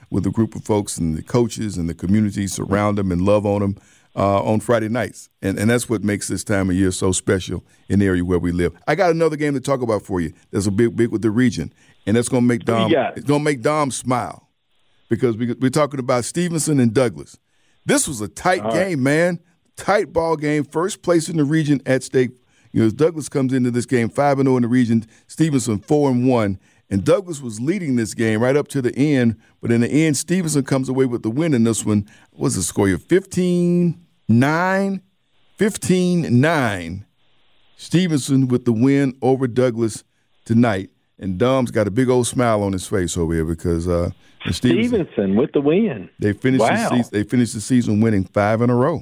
with a group of folks and the coaches and the community surround them and love on them uh, on Friday nights. And and that's what makes this time of year so special in the area where we live. I got another game to talk about for you. There's a big, big with the region, and that's going to make Dom. It's going to make Dom smile because we, we're talking about Stevenson and Douglas. This was a tight All game, right. man. Tight ball game. First place in the region at stake. You know, as Douglas comes into this game five and oh in the region, Stevenson four and one, and Douglas was leading this game right up to the end. But in the end, Stevenson comes away with the win in this one. What was the score here? fifteen nine fifteen nine Stevenson with the win over Douglas tonight. And Dom's got a big old smile on his face over here because uh, Stevenson, Stevenson with the win. They finished, wow. the season, they finished the season winning five in a row.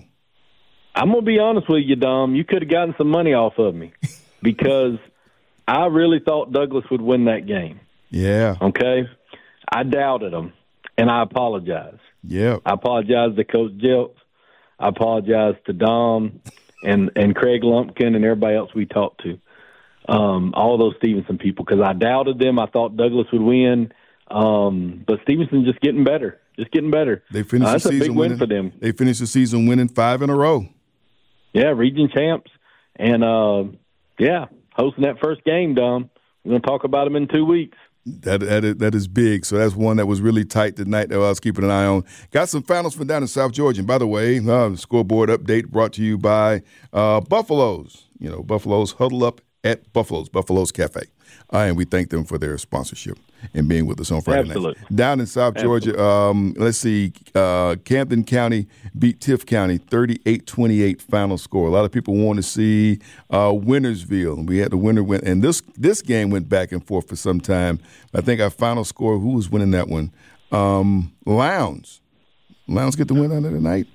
I'm going to be honest with you, Dom. You could have gotten some money off of me because I really thought Douglas would win that game. Yeah. Okay? I doubted him, and I apologize. Yeah. I apologize to Coach Jelks. I apologize to Dom and, and Craig Lumpkin and everybody else we talked to, um, all those Stevenson people, because I doubted them. I thought Douglas would win, um, but Stevenson just getting better, just getting better. They finished uh, the that's season a big winning, win for them. They finished the season winning five in a row. Yeah, region champs, and uh, yeah, hosting that first game, Dom. We're going to talk about them in two weeks. That that is, that is big. So that's one that was really tight tonight that I was keeping an eye on. Got some finals from down in South Georgia. And by the way, uh, the scoreboard update brought to you by uh, Buffalo's. You know, Buffalo's huddle up at Buffalo's, Buffalo's Cafe. Uh, and we thank them for their sponsorship and being with us on Friday Absolutely. night. Down in South Absolutely. Georgia, um, let's see, uh, Camden County beat Tift County thirty-eight twenty-eight final score. A lot of people want to see uh, Wintersville. We had the winner win, and this this game went back and forth for some time. I think our final score, who was winning that one? Um, Lowndes. Lowndes get the win out of the night?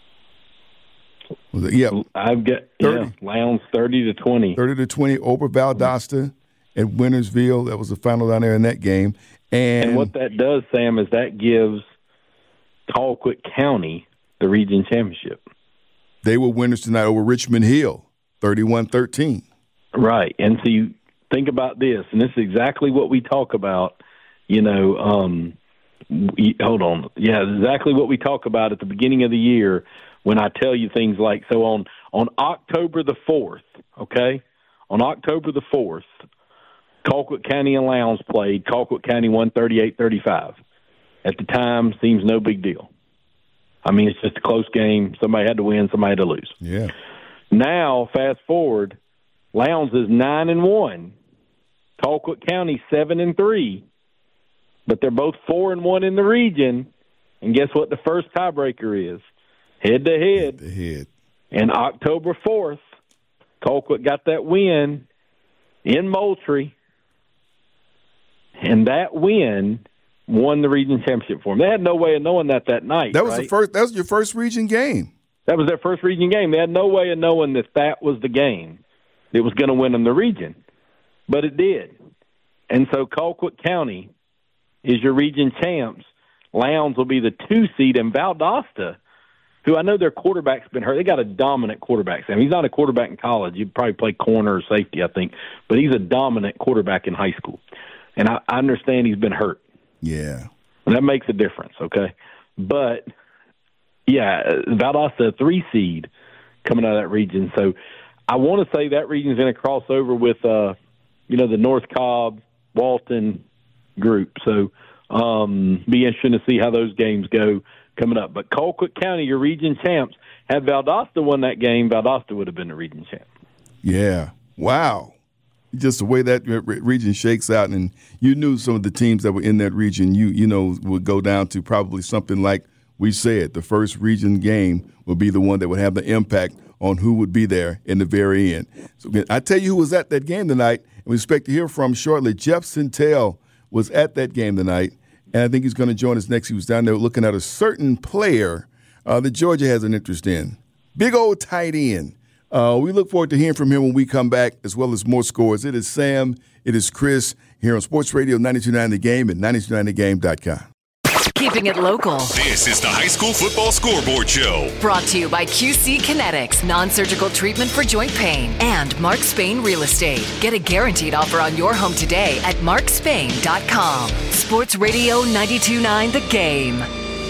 Was it? Yeah. I've got yeah, Lowndes thirty to twenty. thirty to twenty over Valdosta at Wintersville. That was the final down there in that game. And, and what that does, Sam, is that gives Colquitt County the region championship. They were winners tonight over Richmond Hill, thirty-one thirteen. Right. And so you think about this, and this is exactly what we talk about, you know, um, we, hold on. Yeah, exactly what we talk about at the beginning of the year when I tell you things like, so on, on October the fourth, okay, on October the fourth, Colquitt County and Lowndes played. Colquitt County won thirty-eight thirty-five. At the time, seems no big deal. I mean, it's just a close game. Somebody had to win, somebody had to lose. Yeah. Now, fast forward, Lowndes is nine and one. Colquitt County seven and three. But they're both four and one in the region. And guess what the first tiebreaker is? Head to head. Head to head. And October fourth, Colquitt got that win in Moultrie. And that win won the region championship for them. They had no way of knowing that that night. That was right? the first. That was your first region game. That was their first region game. They had no way of knowing that that was the game that was going to win them the region, but it did. And so Colquitt County is your region champs. Lowndes will be the two seed, and Valdosta, who I know their quarterback's been hurt. They got a dominant quarterback. Sam, he's not a quarterback in college. He'd probably play corner or safety, I think, but he's a dominant quarterback in high school. And I, I understand he's been hurt. Yeah. And that makes a difference, okay? But, yeah, Valdosta, a three seed coming out of that region. So I want to say that region's going to cross over with, uh, you know, the North Cobb, Walton group. So um, be interesting to see how those games go coming up. But Colquitt County, your region champs, had Valdosta won that game, Valdosta would have been the region champ. Yeah. Wow. Just the way that region shakes out, and you knew some of the teams that were in that region, you you know, would go down to probably something like we said, the first region game would be the one that would have the impact on who would be there in the very end. So I tell you who was at that game tonight, and we expect to hear from shortly. Jeff Centel was at that game tonight, and I think he's going to join us next. He was down there looking at a certain player uh, that Georgia has an interest in. Big old tight end. Uh, we look forward to hearing from him when we come back, as well as more scores. It is Sam, it is Chris, here on Sports Radio ninety-two point nine The Game and ninety-two point nine the game dot com. Keep keeping it local. This is the High School Football Scoreboard Show. Brought to you by Q C Kinetics, non-surgical treatment for joint pain, and Mark Spain Real Estate. Get a guaranteed offer on your home today at mark spain dot com. Sports Radio ninety-two point nine The Game.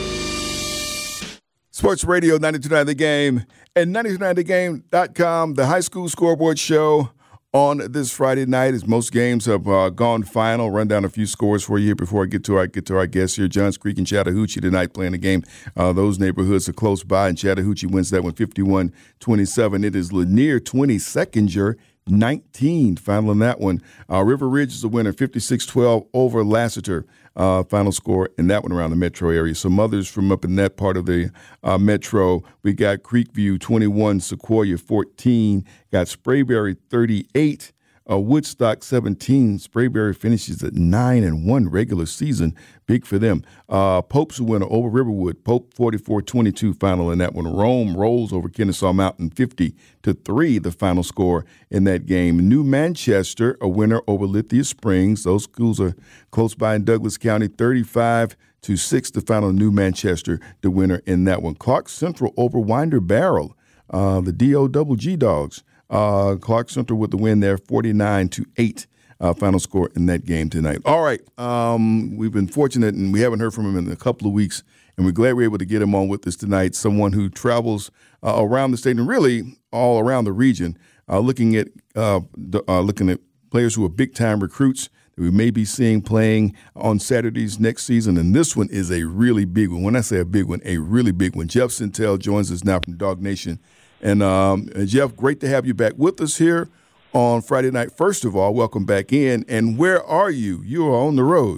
Sports Radio ninety-two point nine The Game and ninety-two point nine the game dot com, the High School Scoreboard Show on this Friday night, as most games have uh, gone final. Run down a few scores for you here before I get to our get to our guests here. Johns Creek and Chattahoochee tonight playing a game. Uh, those neighborhoods are close by, and Chattahoochee wins that one fifty-one twenty-seven. It is Lanier twenty, Seconder nineteen. Final in that one. Uh, River Ridge is the winner, fifty-six twelve over Lassiter. Uh, final score in that one around the metro area. Some others from up in that part of the uh, metro. We got Creekview twenty-one, Sequoia fourteen, got Sprayberry thirty-eight, uh, Woodstock seventeen. Sprayberry finishes at nine and one regular season. Big for them. Uh, Pope's the winner over Riverwood. Pope forty-four twenty-two final in that one. Rome rolls over Kennesaw Mountain fifty to three, the final score in that game. New Manchester, a winner over Lithia Springs. Those schools are close by in Douglas County, thirty-five to six, the final. New Manchester, the winner in that one. Clark Central over Winder Barrel, uh, the D O G G Dogs. Uh, Clark Central with the win there, forty-nine to eight. Uh, final score in that game tonight. All right, um, we've been fortunate, and we haven't heard from him in a couple of weeks, and we're glad we're able to get him on with us tonight. Someone who travels uh, around the state and really all around the region, uh, looking at uh, the, uh, looking at players who are big-time recruits that we may be seeing playing on Saturdays next season, and this one is a really big one. When I say a big one, a really big one. Jeff Sentell joins us now from Dog Nation. And, um, and Jeff, great to have you back with us here on Friday night. First of all, welcome back in. And where are you? You are on the road.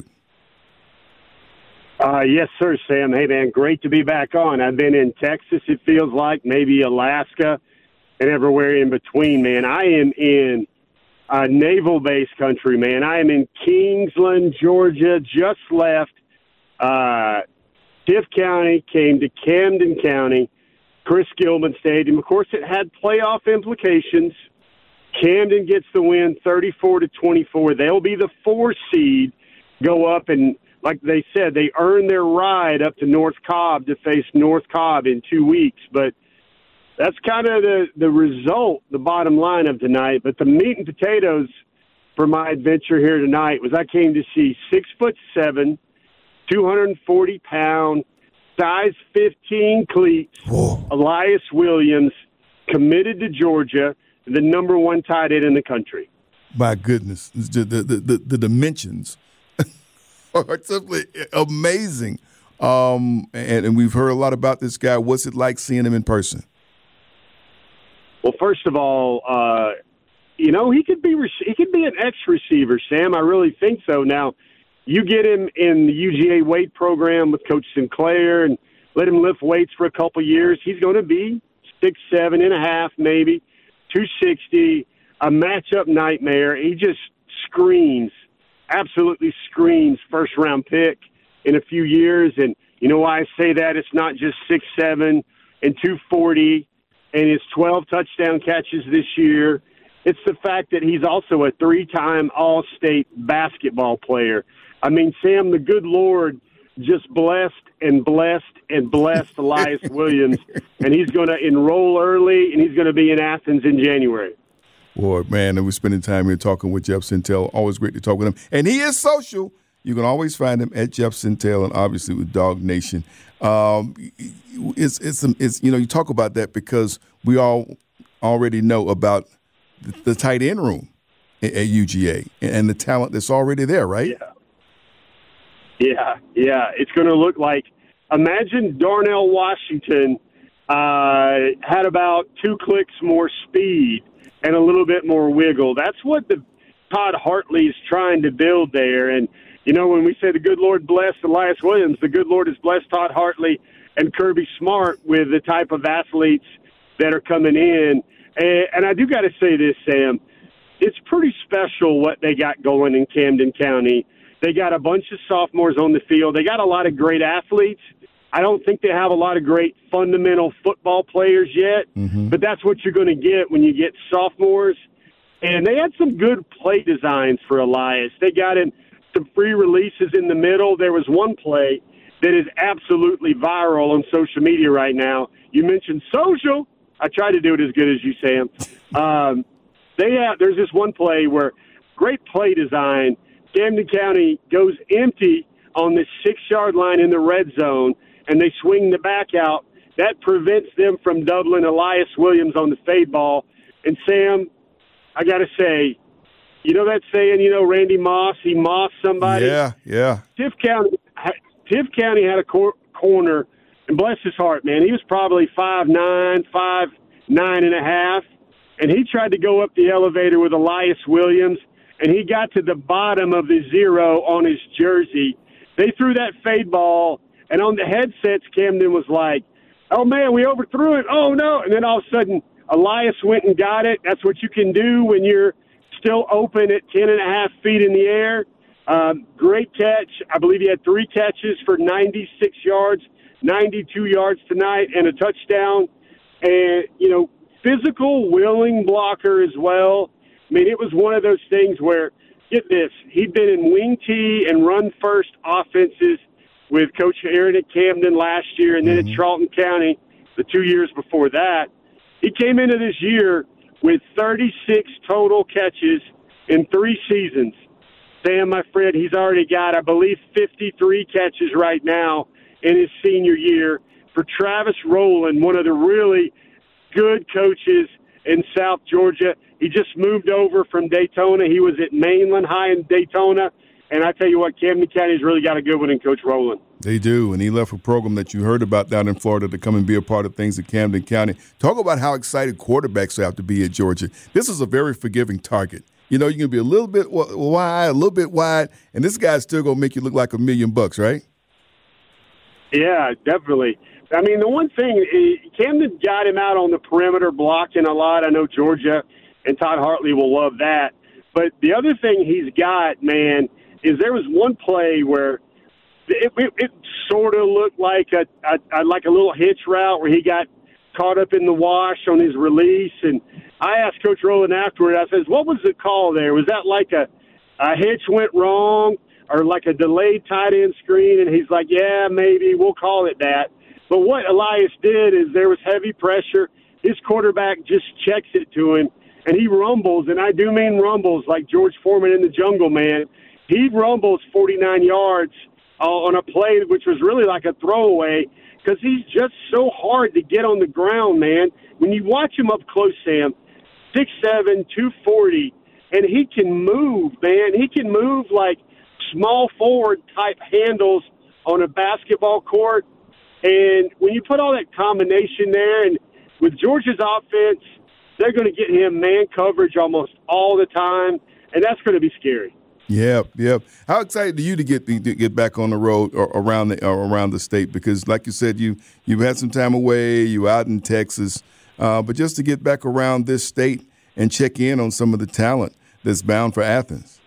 Uh, yes, sir, Sam. Hey, man, great to be back on. I've been in Texas, it feels like, maybe Alaska, and everywhere in between, man. I am in uh, naval base country, man. I am in Kingsland, Georgia, just left uh, Tift County, came to Camden County, Chris Gilman Stadium. Of course, it had playoff implications. Camden gets the win, thirty-four to twenty-four. They'll be the four seed, go up, and like they said, they earn their ride up to North Cobb to face North Cobb in two weeks. But that's kind of the, the result, the bottom line of tonight. But the meat and potatoes for my adventure here tonight was I came to see six foot seven, two hundred forty pound, size fifteen cleats, Whoa. Elias Williams, committed to Georgia, the number one tight end in the country. My goodness, the the the, the dimensions are simply amazing. Um, and, and we've heard a lot about this guy. What's it like seeing him in person? Well, first of all, uh, you know, he could be he could be an X receiver, Sam. I really think so. Now, you get him in the U G A weight program with Coach Sinclair and let him lift weights for a couple years. He's going to be six, seven and a half, maybe. two sixty, a matchup nightmare. He just screams, absolutely screams first-round pick in a few years. And you know why I say that? It's not just six seven and two forty and his twelve touchdown catches this year. It's the fact that he's also a three-time All-State basketball player. I mean, Sam, the good Lord just blessed and blessed and blessed Elias Williams, and he's going to enroll early, and he's going to be in Athens in January. Boy, man, and we're spending time here talking with Jeff Sentell. Always great to talk with him. And he is social. You can always find him at Jeff Sentell and obviously with Dog Nation. Um, it's, it's, it's, you know, you talk about that because we all already know about the, the tight end room at, at U G A and the talent that's already there, right? Yeah. Yeah, yeah. It's going to look like, imagine Darnell Washington uh, had about two clicks more speed and a little bit more wiggle. That's what the Todd Hartley's trying to build there. And, you know, when we say the good Lord blessed Elias Williams, the good Lord has blessed Todd Hartley and Kirby Smart with the type of athletes that are coming in. And, and I do got to say this, Sam. It's pretty special what they got going in Camden County. They got a bunch of sophomores on the field. They got a lot of great athletes. I don't think they have a lot of great fundamental football players yet, mm-hmm. but that's what you're going to get when you get sophomores. And they had some good play designs for Elias. They got him some free releases in the middle. There was one play that is absolutely viral on social media right now. You mentioned social. I tried to do it as good as you, Sam. Um, they have, there's this one play where great play design. Camden County goes empty on the six-yard line in the red zone, and they swing the back out. That prevents them from doubling Elias Williams on the fade ball. And, Sam, I got to say, you know that saying, you know, Randy Moss, he mossed somebody? Yeah, yeah. Tiff County, Tiff County had a cor- corner, and bless his heart, man, he was probably five nine, five nine and a half, and he tried to go up the elevator with Elias Williams, and he got to the bottom of the zero on his jersey. They threw that fade ball, and on the headsets, Camden was like, oh, man, we overthrew it. Oh, no. And then all of a sudden, Elias went and got it. That's what you can do when you're still open at ten and a half feet in the air. Um, great catch. I believe he had three catches for ninety-six yards, ninety-two yards tonight, and a touchdown. And, you know, physical, willing blocker as well. I mean, it was one of those things where, get this, he'd been in wing T and run first offenses with Coach Aaron at Camden last year and then mm-hmm. at Charlton County the two years before that. He came into this year with thirty-six total catches in three seasons. Sam, my friend, he's already got, I believe, fifty-three catches right now in his senior year. For Travis Rowland, one of the really good coaches in South Georgia. He just moved over from Daytona. He was at Mainland High in Daytona. And I tell you what, Camden County's really got a good one in Coach Rowland. They do, and he left a program that you heard about down in Florida to come and be a part of things at Camden County. Talk about how excited quarterbacks have to be at Georgia. This is a very forgiving target. You know, you can be a little bit wide, a little bit wide, and this guy's still going to make you look like a million bucks, right? Yeah, definitely. I mean, the one thing, Camden got him out on the perimeter blocking a lot. I know Georgia and Todd Hartley will love that. But the other thing he's got, man, is there was one play where it, it, it sort of looked like a, a, a like a little hitch route where he got caught up in the wash on his release. And I asked Coach Rowland afterward, I says, what was the call there? Was that like a, a hitch went wrong or like a delayed tight end screen? And he's like, yeah, maybe we'll call it that. But what Elias did is there was heavy pressure. His quarterback just checks it to him, and he rumbles, and I do mean rumbles like George Foreman in the Jungle, man. He rumbles forty-nine yards uh, on a play which was really like a throwaway because he's just so hard to get on the ground, man. When you watch him up close, Sam, six seven, two forty, and he can move, man. He can move like small forward-type handles on a basketball court. And when you put all that combination there, and with Georgia's offense, they're going to get him man coverage almost all the time, and that's going to be scary. Yeah, yeah. How excited are you to get to get back on the road or around the or around the state? Because, like you said, you you've had some time away, you out in Texas, uh, but just to get back around this state and check in on some of the talent that's bound for Athens.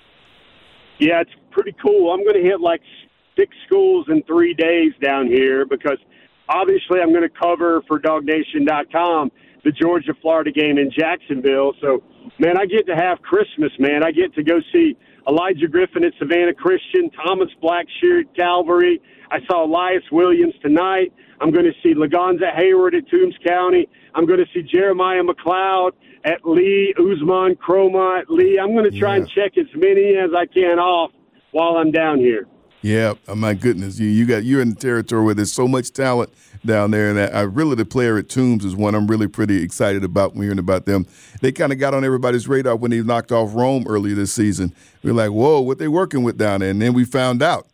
Yeah, it's pretty cool. I'm going to hit like six schools in three days down here because obviously I'm going to cover for dog nation dot com the Georgia-Florida game in Jacksonville. So, man, I get to have Christmas, man. I get to go see Elijah Griffin at Savannah Christian, Thomas Blackshear at Calvary. I saw Elias Williams tonight. I'm going to see Lagonza Hayward at Toombs County. I'm going to see Jeremiah McLeod at Lee, Usman Cromont, Lee. I'm going to try yeah. and check as many as I can off while I'm down here. Yeah, oh my goodness, you you got you're in the territory where there's so much talent down there, and I, I really the player at Toombs is one I'm really pretty excited about when hearing about them. They kind of got on everybody's radar when they knocked off Rome earlier this season. We were like, whoa, what they working with down there, and then we found out.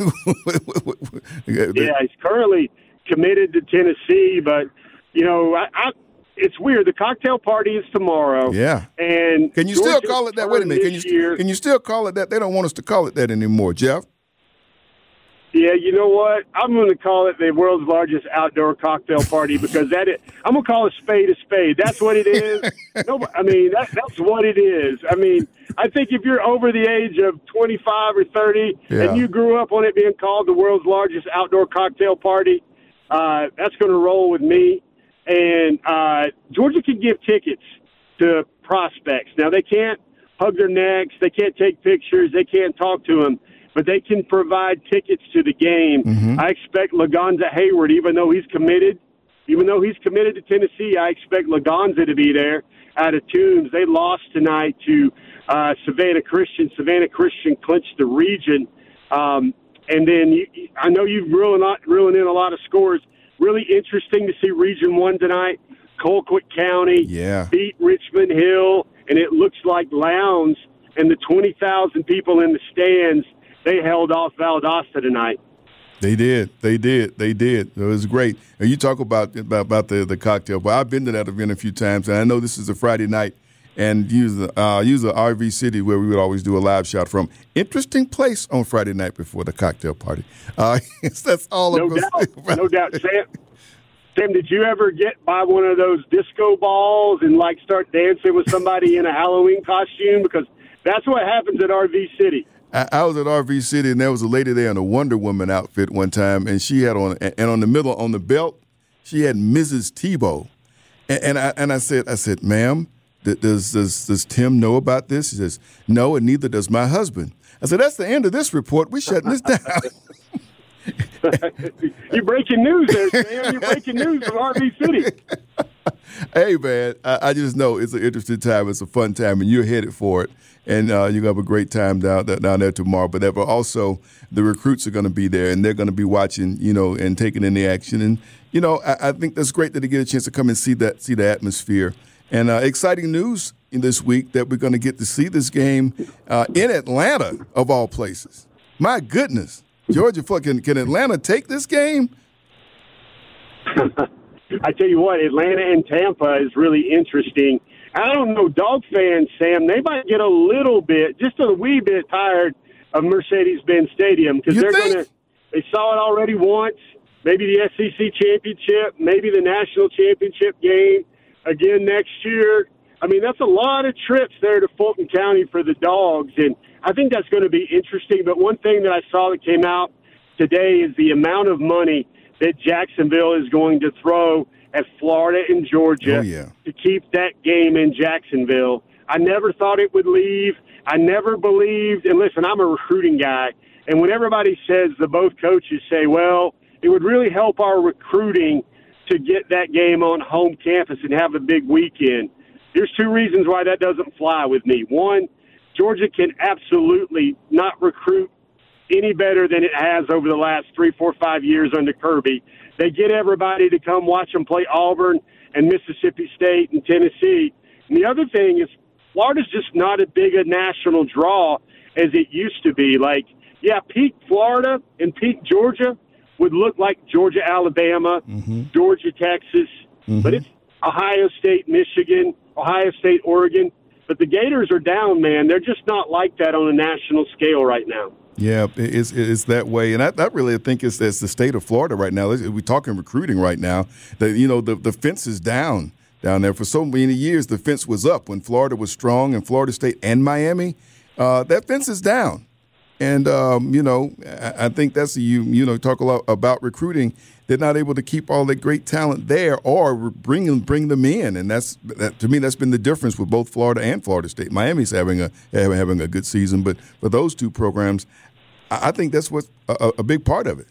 Yeah, he's currently committed to Tennessee, but you know, I, I, it's weird. The cocktail party is tomorrow. Yeah, and can you Georgia still call it that? Wait a minute, can you year, can you still call it that? They don't want us to call it that anymore, Jeff. Yeah, you know what? I'm going to call it the world's largest outdoor cocktail party because that is, I'm going to call a spade a spade. That's what it is. No, I mean, that, that's what it is. I mean, I think if you're over the age of twenty-five or thirty yeah. and you grew up on it being called the world's largest outdoor cocktail party, uh, that's going to roll with me. And uh, Georgia can give tickets to prospects. Now, they can't hug their necks. They can't take pictures. They can't talk to them. but they can provide tickets to the game. Mm-hmm. I expect Lagonza Hayward, even though he's committed, even though he's committed to Tennessee, I expect Lagonza to be there out of Toombs. They lost tonight to uh, Savannah Christian. Savannah Christian clinched the region. Um, and then you, I know you've reeling, reeling in a lot of scores. Really interesting to see Region one tonight. Colquitt County yeah. beat Richmond Hill, and it looks like Lowndes and the twenty thousand people in the stands, they held off Valdosta tonight. They did. They did. They did. It was great. And you talk about about, about the, the cocktail bar. I've been to that event a few times, and I know this is a Friday night, and use the uh, use the R V City where we would always do a live shot from. Interesting place on Friday night before the cocktail party. Uh, that's all no I'm doubt. say. No doubt. Sam, Sam, did you ever get by one of those disco balls and like start dancing with somebody in a Halloween costume? Because that's what happens at R V City. I, I was at R V City, and there was a lady there in a Wonder Woman outfit one time, and she had on, and on the middle, on the belt, she had Missus Tebow. And, and I and I said, I said, ma'am, does, does, does Tim know about this? She says, no, and neither does my husband. I said, that's the end of this report. We're shutting this down. You're breaking news there, Sam. You're breaking news from R V City. Hey, man, I, I just know it's an interesting time. It's a fun time, and you're headed for it. And uh, you're going to have a great time down, down there tomorrow. But also, the recruits are going to be there, and they're going to be watching, you know, and taking in the action. And, you know, I, I think that's great that they get a chance to come and see that, see the atmosphere. And uh, exciting news in this week that we're going to get to see this game uh, in Atlanta, of all places. My goodness. Georgia, can, can Atlanta take this game? I tell you what, Atlanta and Tampa is really interesting. I don't know, dog fans, Sam, they might get a little bit, just a wee bit tired of Mercedes-Benz Stadium because they're going to, they saw it already once, maybe the S E C championship, maybe the national championship game again next year. I mean, that's a lot of trips there to Fulton County for the Dogs, and I think that's going to be interesting. But one thing that I saw that came out today is the amount of money that Jacksonville is going to throw at Florida and Georgia oh, yeah. to keep that game in Jacksonville. I never thought it would leave. I never believed, and listen, I'm a recruiting guy, and when everybody says, the both coaches say, well, it would really help our recruiting to get that game on home campus and have a big weekend. There's two reasons why that doesn't fly with me. One, Georgia can absolutely not recruit any better than it has over the last three, four, five years under Kirby. They get everybody to come watch them play Auburn and Mississippi State and Tennessee. And the other thing is Florida's just not as big a national draw as it used to be. Like, yeah, peak Florida and peak Georgia would look like Georgia, Alabama, mm-hmm. Georgia, Texas, mm-hmm. but it's Ohio State, Michigan, Ohio State, Oregon. But the Gators are down, man. They're just not like that on a national scale right now. Yeah, it's it's that way, and I, I really think it's, it's the state of Florida right now. We're talking recruiting right now. That you know the the fence is down down there. For so many years, the fence was up when Florida was strong, and Florida State and Miami. Uh, that fence is down, and um, you know I, I think that's you you know talk a lot about recruiting. They're not able to keep all that great talent there, or bring them bring them in, and that's that, to me that's been the difference with both Florida and Florida State. Miami's having a having a good season, but for those two programs, I, I think that's what's a, a big part of it.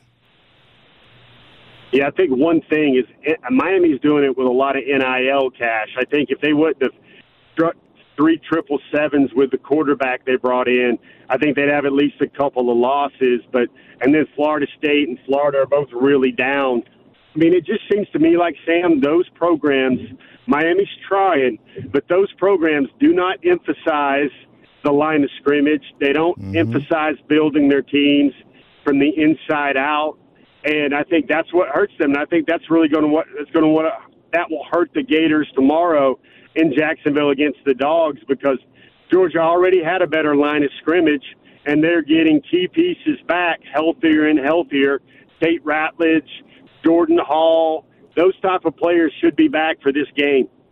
Yeah, I think one thing is Miami's doing it with a lot of N I L cash. I think if they wouldn't have struck three triple sevens with the quarterback they brought in, I think they'd have at least a couple of losses. But and then Florida State and Florida are both really down. I mean, it just seems to me like, Sam, those programs, Miami's trying, but those programs do not emphasize the line of scrimmage. They don't mm-hmm. emphasize building their teams from the inside out. And I think that's what hurts them. And I think that's really going to what it's going to what that will hurt the Gators tomorrow in Jacksonville against the Dogs, because Georgia already had a better line of scrimmage, and they're getting key pieces back, healthier and healthier. Tate Ratledge, Jordan Hall, those type of players should be back for this game.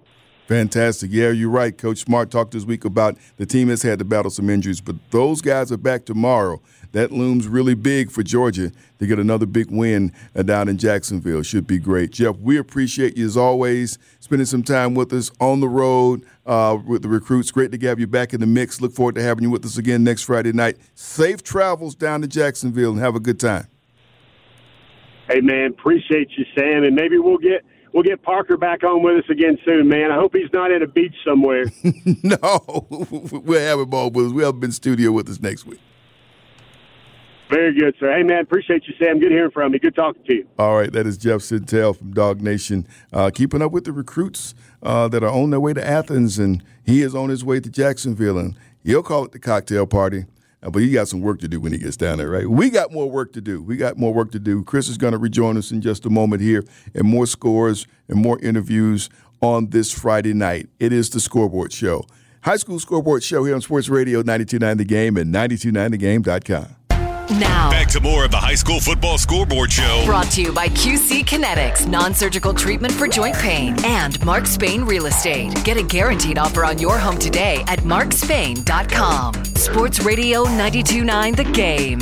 Fantastic. Yeah, you're right. Coach Smart talked this week about the team has had to battle some injuries, but those guys are back tomorrow. That looms really big for Georgia to get another big win uh, down in Jacksonville. Should be great. Jeff, we appreciate you as always, spending some time with us on the road uh, with the recruits. Great to have you back in the mix. Look forward to having you with us again next Friday night. Safe travels down to Jacksonville and have a good time. Hey, man, appreciate you, Sam, and maybe we'll get we'll get Parker back on with us again soon, man. I hope he's not at a beach somewhere. No, we'll have him on with us. We'll have him in studio with us next week. Very good, sir. Hey, man, appreciate you, Sam. Good hearing from you. Good talking to you. All right, that is Jeff Sentell from Dog Nation, uh, keeping up with the recruits uh, that are on their way to Athens, and he is on his way to Jacksonville, and he'll call it the cocktail party, uh, but he got some work to do when he gets down there, right? We got more work to do. We got more work to do. Chris is going to rejoin us in just a moment here, and more scores and more interviews on this Friday night. It is the Scoreboard Show. High School Scoreboard Show here on Sports Radio ninety-two point nine The Game and ninety-two point nine the game dot com. Now, back to more of the High School Football Scoreboard Show. Brought to you by Q C Kinetics, non-surgical treatment for joint pain, and Mark Spain Real Estate. Get a guaranteed offer on your home today at mark spain dot com. Sports Radio ninety-two point nine The Game.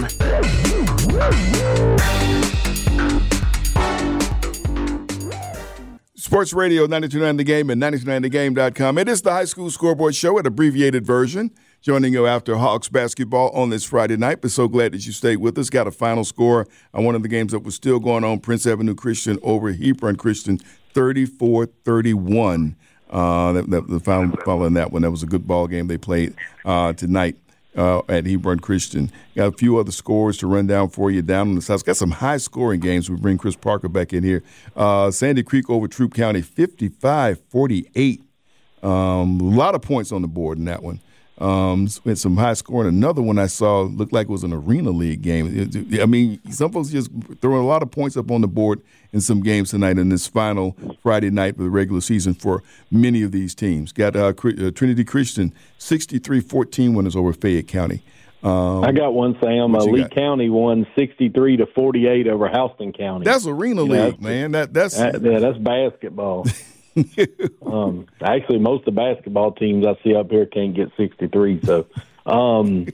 Sports Radio ninety-two point nine The Game and ninety-two point nine the game dot com. It is the High School Scoreboard Show, an abbreviated version. Joining you after Hawks basketball on this Friday night, but so glad that you stayed with us. Got a final score on one of the games that was still going on, Prince Avenue Christian over Hebron Christian, thirty-four thirty-one. Uh, that, that, the final following that one, that was a good ball game they played uh, tonight uh, at Hebron Christian. Got a few other scores to run down for you down on the south. Got some high-scoring games. We bring Chris Parker back in here. Uh, Sandy Creek over Troup County, fifty-five forty-eight. Um, a lot of points on the board in that one. Um, with some high scoring. Another one I saw looked like it was an Arena League game. I mean, some folks just throwing a lot of points up on the board in some games tonight in this final Friday night of the regular season for many of these teams. Got uh, Trinity Christian sixty-three fourteen winners over Fayette County. Um, I got one, Sam. Uh, Lee got? County won sixty-three to forty-eight over Houston County. That's Arena you League, know, man. That that's that, yeah, that's basketball. um, actually, most of the basketball teams I see up here can't get sixty-three. So, um,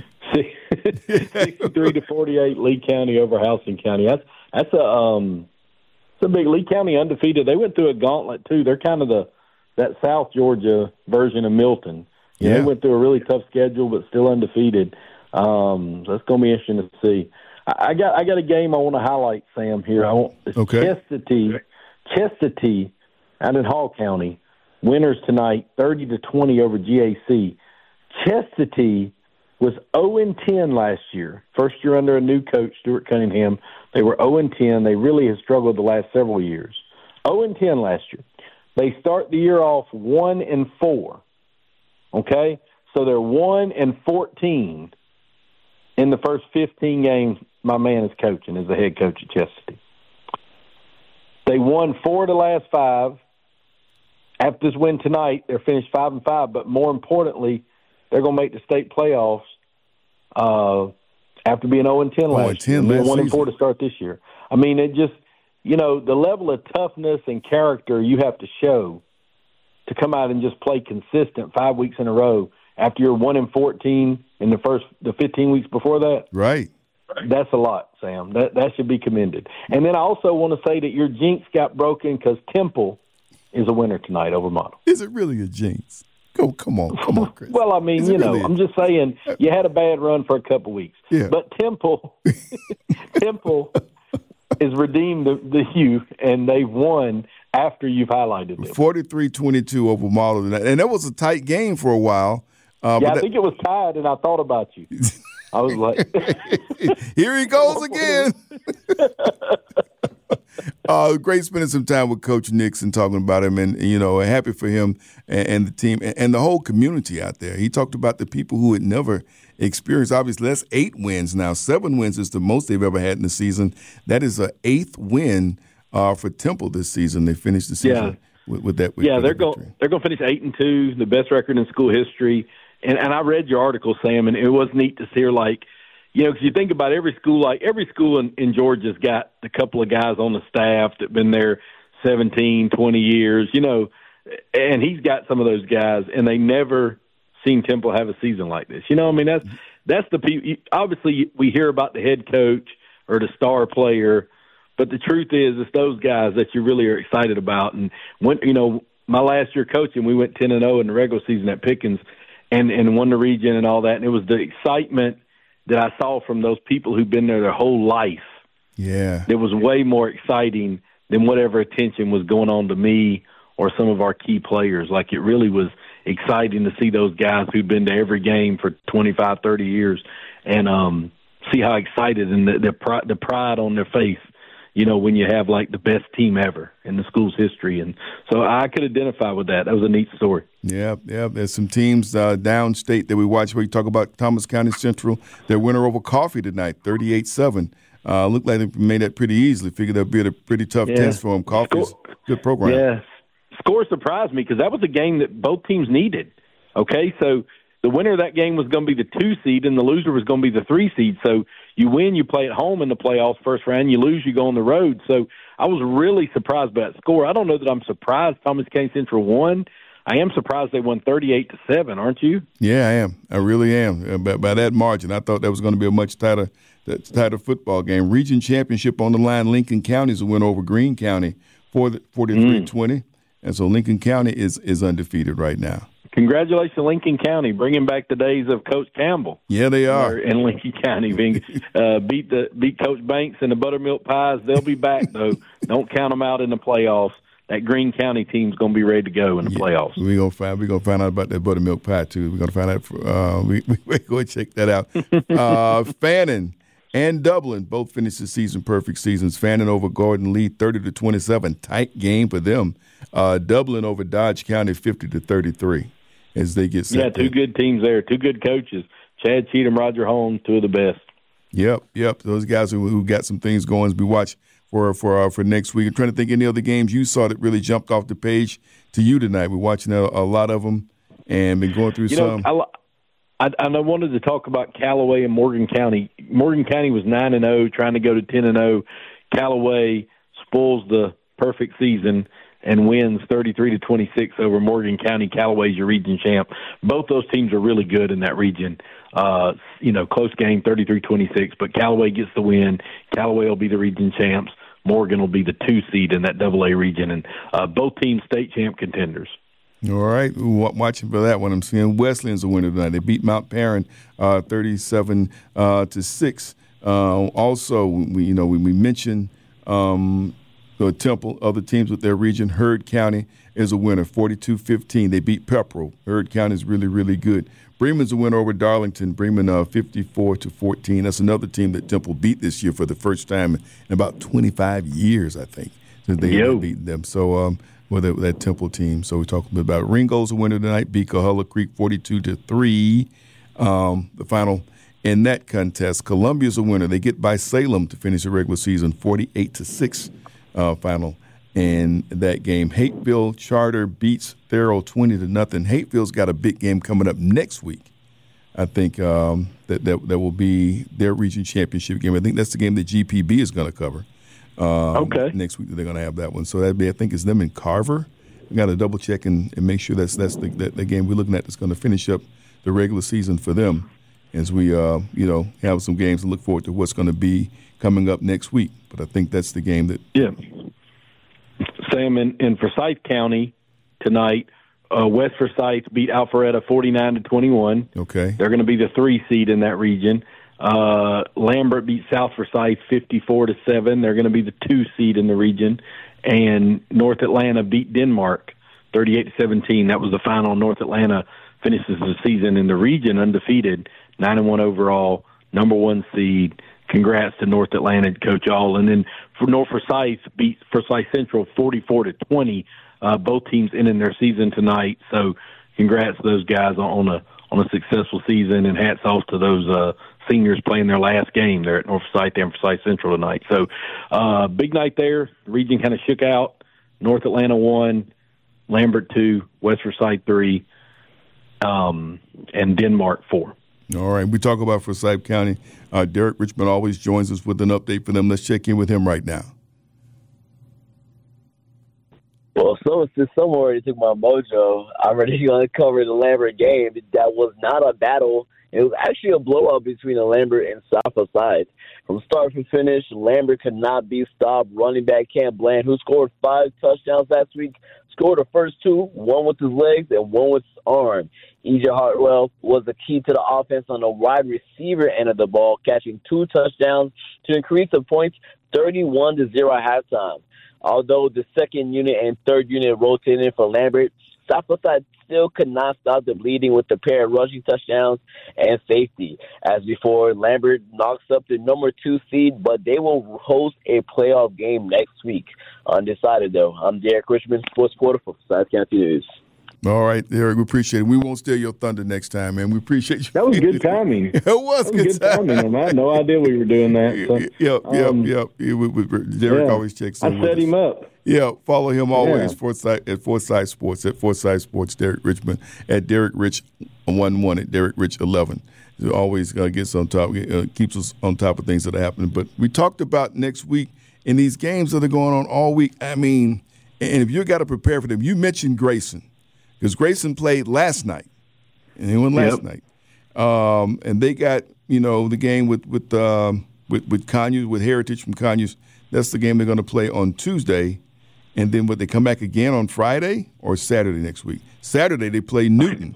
sixty-three to forty-eight, Lee County over Houston County. That's that's a um, it's a big Lee County undefeated. They went through a gauntlet too. They're kind of the that South Georgia version of Milton. You yeah, know, they went through a really tough schedule, but still undefeated. Um, so it's going to be interesting to see. I, I got I got a game I want to highlight, Sam. Here, I want okay. Chestatee, Chestatee. Out in Hall County, winners tonight, thirty to twenty over G A C. Chestatee was oh and ten last year. First year under a new coach, Stuart Cunningham. They were oh and ten. They really have struggled the last several years. oh and ten last year. They start the year off one and four. Okay? So they're one and fourteen in the first fifteen games my man is coaching as the head coach at Chestatee. They won four of the last five. After this win tonight, they're finished five and five. But more importantly, they're going to make the state playoffs uh, after being zero and ten last year. They're one and four to start this year. I mean, it just you know the level of toughness and character you have to show to come out and just play consistent five weeks in a row after you're one and fourteen in the first the fifteen weeks before that. Right. That's a lot, Sam. That that should be commended. And then I also want to say that your jinx got broken because Temple is a winner tonight over Model. Is it really a jinx? Go, come on, come on, Chris. Well, I mean, you know, really I'm just saying you had a bad run for a couple weeks. Yeah. But Temple, Temple is redeemed the, the you, and they've won after you've highlighted them. forty-three twenty-two over Model tonight. And that was a tight game for a while. Uh, yeah, I that, think it was tied, and I thought about you. I was like, here he goes again. uh, great spending some time with Coach Nixon, talking about him, and, you know, happy for him and, and the team and, and the whole community out there. He talked about the people who had never experienced. Obviously, that's eight wins now. Seven wins is the most they've ever had in the season. That is an eighth win uh, for Temple this season. They finished the season yeah. with, with that. With yeah, they're going. They're going to finish eight and two, the best record in school history. And, and I read your article, Sam, and it was neat to see her, like, you know, because you think about every school, like every school in, in Georgia's got a couple of guys on the staff that have been there seventeen, twenty years. You know, and he's got some of those guys, and they never seen Temple have a season like this. You know, I mean, that's that's the people. Obviously, we hear about the head coach or the star player, but the truth is, it's those guys that you really are excited about. And when you know, my last year coaching, we went ten and zero in the regular season at Pickens, and and won the region and all that. And it was the excitement that I saw from those people who've been there their whole life. Yeah, it was way more exciting than whatever attention was going on to me or some of our key players. Like, it really was exciting to see those guys who'd been to every game for twenty-five, thirty years and um, see how excited and the, the, pride, the pride on their face, you know, when you have, like, the best team ever in the school's history. And so I could identify with that. That was a neat story. Yeah, yeah. There's some teams uh, downstate that we watch where you talk about Thomas County Central. Their winner over Coffee tonight, thirty-eight seven. Uh, looked like they made that pretty easily. Figured that would be a pretty tough yeah. test for them. Coffee's a good program. Yeah. Score surprised me because that was a game that both teams needed. Okay, so the winner of that game was going to be the two seed, and the loser was going to be the three seed. So you win, you play at home in the playoffs first round. You lose, you go on the road. So I was really surprised by that score. I don't know that I'm surprised Thomas County Central won. I am surprised they won thirty-eight to seven, aren't you? Yeah, I am. I really am. By, by that margin, I thought that was going to be a much tighter, tighter football game. Region championship on the line. Lincoln County is a win over Greene County, forty-three twenty. Mm. And so Lincoln County is, is undefeated right now. Congratulations, Lincoln County, bringing back the days of Coach Campbell. Yeah, they are. In Lincoln County, being uh, beat the beat Coach Banks and the Buttermilk Pies. They'll be back though. Don't count them out in the playoffs. That Greene County team's going to be ready to go in the yeah, playoffs. We're gonna find. We're gonna find out about that buttermilk pie too. We're gonna find out. For, uh, we we go and check that out. uh, Fannin and Dublin both finished the season perfect seasons. Fannin over Gordon Lee, thirty to twenty-seven. Tight game for them. Uh, Dublin over Dodge County, fifty to thirty-three. As they get set. Yeah, two good teams there. Two good coaches. Chad Cheatham, Roger Holmes, two of the best. Yep, yep. Those guys who, who got some things going as we watch for for uh, for next week. I'm trying to think of any other games you saw that really jumped off the page to you tonight. We're watching a, a lot of them and been going through you some. Know, I, I, I wanted to talk about Callaway and Morgan County. Morgan County was nine and zero, trying to go to ten and zero. Callaway spoils the perfect season and wins thirty-three to twenty-six over Morgan County. Callaway's your region champ. Both those teams are really good in that region. Uh, you know, close game, thirty-three twenty-six, but Callaway gets the win. Callaway will be the region champs. Morgan will be the two seed in that double A region, and uh, both teams state champ contenders. All right, watching for that one. I'm seeing Wesleyan's a winner tonight. They beat Mount Perrin uh, thirty-seven to six. Uh, also, we you know we, we mentioned um, the Temple, other teams with their region. Heard County is a winner, forty-two fifteen. They beat Pepperell. Heard County is really, really good. Bremen's a winner over Darlington. Bremen uh, fifty-four to fourteen. That's another team that Temple beat this year for the first time in about twenty-five years, I think, since they Yo. beat them. So, um, with that, that Temple team. So we talked a bit about Ringo's a winner tonight. Beat Coahulla Creek forty-two to three. Um, the final in that contest. Columbia's a winner. They get by Salem to finish the regular season, forty-eight to six. Uh, final in that game. Hateville Charter beats Thorough twenty to nothing. Hateville's got a big game coming up next week. I think um, that, that that will be their region championship game. I think that's the game that G P B is going to cover. Um, okay. Next week they're going to have that one. So that'd be, I think, it's them in Carver. We got to double check and, and make sure that's that's the, that, the game we're looking at that's going to finish up the regular season for them. As we, uh, you know, have some games to look forward to what's going to be coming up next week. But I think that's the game that. Yeah. Sam, in, in Forsyth County tonight, uh, West Forsyth beat Alpharetta forty-nine to twenty-one. Okay. They're going to be the three seed in that region. Uh, Lambert beat South Forsyth fifty-four to seven. They're going to be the two seed in the region. And North Atlanta beat Denmark thirty-eight to seventeen. That was the final. North Atlanta finishes the season in the region undefeated, nine and one overall, number one seed. Congrats to North Atlanta Coach All. And then for North Forsyth beat Forsyth Central forty-four to twenty. Uh, both teams ending their season tonight. So congrats to those guys on a on a successful season, and hats off to those uh, seniors playing their last game there at North Forsyth and Forsyth Central tonight. So uh, big night there. The region kind of shook out. North Atlanta won, Lambert two, West Forsyth three, um, and Denmark four. All right, we talk about Forsyth County. Uh, Derek Richmond always joins us with an update for them. Let's check in with him right now. Well, so since someone already took my mojo, I'm already going to cover the Lambert game. That was not a battle. It was actually a blowout between the Lambert and Southfield sides. From start to finish, Lambert could not be stopped. Running back Cam Bland, who scored five touchdowns last week, scored the first two, one with his legs and one with his arm. E J Hartwell was the key to the offense on the wide receiver end of the ball, catching two touchdowns to increase the points thirty-one to zero at halftime. Although the second unit and third unit rotated for Lambert, Southfield side still could not stop the bleeding with the pair of rushing touchdowns and safety. As before, Lambert knocks up the number two seed, but they will host a playoff game next week. Undecided, though. I'm Derek Richmond, sports reporter for Forsyth County News. All right, Derek, we appreciate it. We won't steal your thunder next time, man. We appreciate you. That was good timing. It was, that was good, good timing. I had no idea we were doing that. So, yep, yep, um, yep. It, we, we, Derek yeah, always checks in. I set him up. Yeah, follow him always Yeah. Forsyth, at Forsyth Sports, at Forsyth Sports, Derek Richmond, at Derek Rich one one, at Derek Rich eleven. He always uh, gets on top, uh, keeps us on top of things that are happening. But we talked about next week in these games that are going on all week. I mean, and if you got to prepare for them, you mentioned Grayson. Because Grayson played last night, and he won last Yep. night, um, and they got you know the game with with um, with with Conyers, with Heritage from Conyers. That's the game they're going to play on Tuesday, and then would they come back again on Friday or Saturday next week? Saturday they play Newton.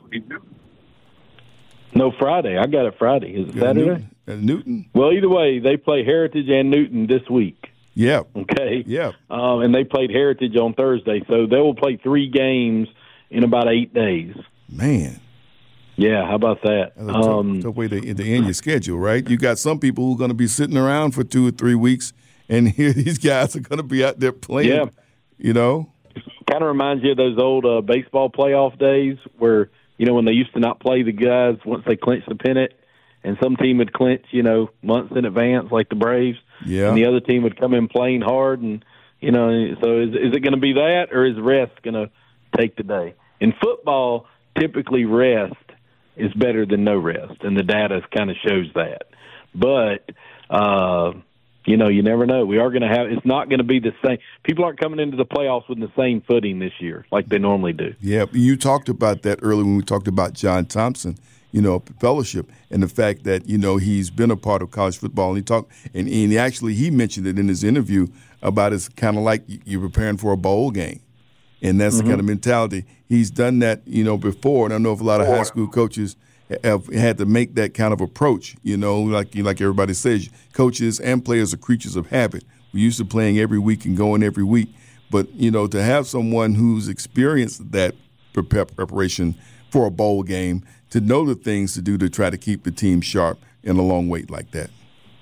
No, Friday. I got it Friday. Is it Yeah, Saturday? Newton. Uh, Newton. Well, either way, they play Heritage and Newton this week. Yeah. Okay. Yeah. Um, and they played Heritage on Thursday, so they will play three games in about eight days. Man. Yeah, how about that? That's a tough, Um, tough way to, to end your schedule, right? You got some people who are going to be sitting around for two or three weeks, and here these guys are going to be out there playing. Yeah. You know? Kind of reminds you of those old uh, baseball playoff days where, you know, when they used to not play the guys once they clinched the pennant, and some team would clinch, you know, months in advance, like the Braves. Yeah. And the other team would come in playing hard, and, you know, so is, is it going to be that, or is rest going to take the day? In football, typically rest is better than no rest, and the data kind of shows that. But, uh, you know, you never know. We are going to have – it's not going to be the same. People aren't coming into the playoffs with the same footing this year like they normally do. Yeah, you talked about that earlier when we talked about John Thompson, you know, fellowship, and the fact that, you know, he's been a part of college football. And he talked – and and actually he mentioned it in his interview about it's kind of like you're preparing for a bowl game. And that's Mm-hmm. the kind of mentality. He's done that, you know, before. And I know if a lot of high school coaches have had to make that kind of approach, you know, like like everybody says, coaches and players are creatures of habit. We're used to playing every week and going every week. But, you know, to have someone who's experienced that prep preparation for a bowl game, to know the things to do to try to keep the team sharp in a long wait like that.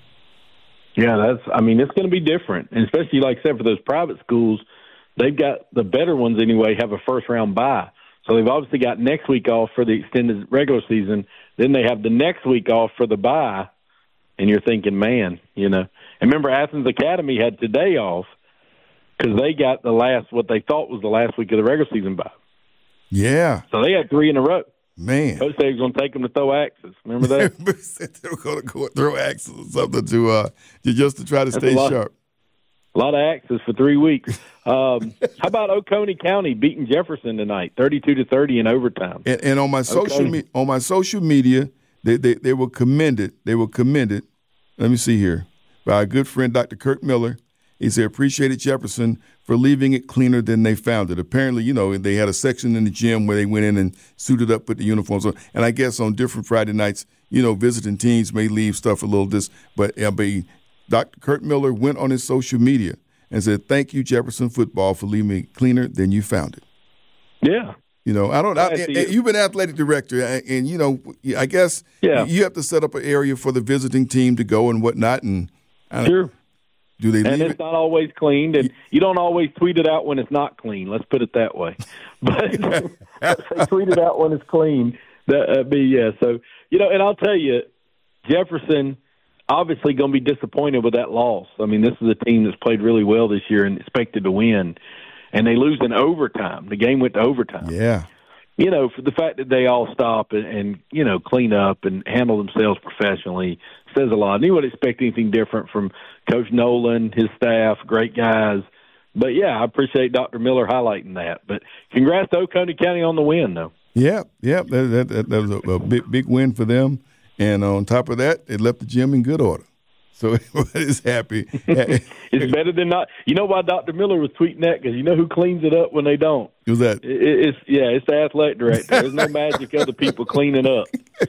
Yeah, that's. I mean, it's going to be different, and especially, like I said, for those private schools, they've got the better ones anyway have a first-round bye. So they've obviously got next week off for the extended regular season. Then they have the next week off for the bye, and you're thinking, man, you know. And remember, Athens Academy had today off because they got the last, what they thought was the last week of the regular season bye. Yeah. So they had three in a row. Man. Coach said he was going to take them to throw axes. Remember that? They were going to go throw axes or something to uh, just to try to That's stay a lot. sharp. A lot of axes for three weeks. Um, how about Oconee County beating Jefferson tonight, thirty-two to thirty in overtime? And, and on my social Okay. me- on my social media, they, they they were commended. They were commended. Let me see here by our good friend Doctor Kurt Miller. He said, "Appreciated Jefferson for leaving it cleaner than they found it." Apparently, you know, they had a section in the gym where they went in and suited up, put the uniforms on. And I guess on different Friday nights, you know, visiting teams may leave stuff a little this, but L B Doctor Kurt Miller went on his social media and said, "Thank you, Jefferson football, for leaving it cleaner than you found it." Yeah. You know, I don't. I, Glad to and, you. and you've been athletic director, and, and you know, I guess Yeah. you have to set up an area for the visiting team to go and whatnot. And I don't- Sure. do they And leave it's it? not always cleaned, and you don't always tweet it out when it's not clean. Let's put it that way. But they tweet it out when it's clean. That uh, be yeah. So you know, and I'll tell you, Jefferson obviously going to be disappointed with that loss. I mean, this is a team that's played really well this year and expected to win, and they lose in overtime. The game went to overtime. Yeah. You know, for the fact that they all stop and, and you know, clean up and handle themselves professionally says a lot. And you would expect anything different from Coach Nolan, his staff, great guys. but yeah, I appreciate Doctor Miller highlighting that. But congrats to Oconee County on the win, though. Yeah, yeah, that, that, that, that was a, a big, big win for them. And on top of that, they left the gym in good order. So everybody's happy. It's better than not. You know why Doctor Miller was tweeting that? Because you know who cleans it up when they don't? Who's that? It, it's yeah, it's the athletic director. There's no magic other people cleaning up.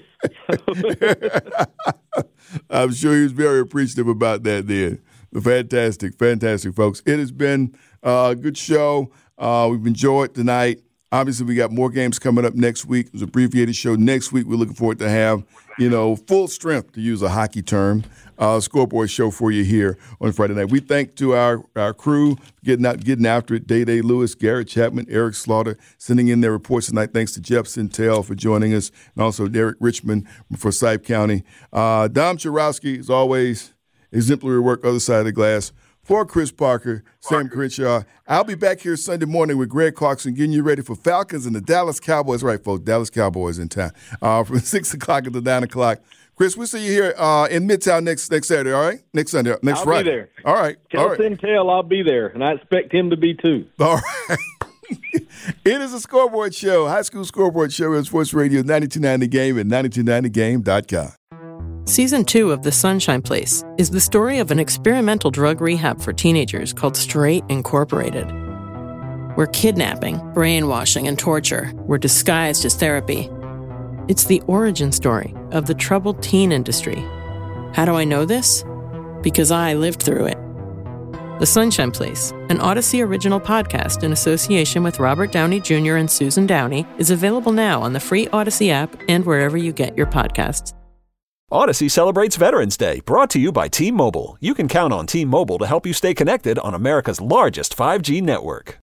I'm sure he was very appreciative about that there. Fantastic, fantastic, folks. It has been a good show. Uh, we've enjoyed tonight. Obviously, we got more games coming up next week. It's an abbreviated show next week. We're looking forward to have, you know, full strength, to use a hockey term, uh, scoreboard show for you here on Friday night. We thank to our, our crew getting out, getting after it. Day Day Lewis, Garrett Chapman, Eric Slaughter, sending in their reports tonight. Thanks to Jeff Sintel for joining us, and also Derek Richmond from Forsyth County. Uh, Dom Churowski, as always, exemplary work, other side of the glass. For Chris Parker, Sam Crenshaw, I'll be back here Sunday morning with Greg Clarkson getting you ready for Falcons and the Dallas Cowboys. Right, folks, Dallas Cowboys in town. Uh, from six o'clock until nine o'clock. Chris, we'll see you here uh, in Midtown next next Saturday, all right? Next Sunday, next I'll Friday. Be there. All right. Tell all right. Sintel I'll be there, and I expect him to be too. All right. It is a scoreboard show, high school scoreboard show on Sports Radio ninety-two point nine The Game and ninety-two point nine the game dot com. Season two of The Sunshine Place is the story of an experimental drug rehab for teenagers called Straight Incorporated, where kidnapping, brainwashing, and torture were disguised as therapy. It's the origin story of the troubled teen industry. How do I know this? Because I lived through it. The Sunshine Place, an Odyssey original podcast in association with Robert Downey Junior and Susan Downey, is available now on the free Odyssey app and wherever you get your podcasts. Odyssey celebrates Veterans Day, brought to you by T-Mobile. You can count on T-Mobile to help you stay connected on America's largest five G network.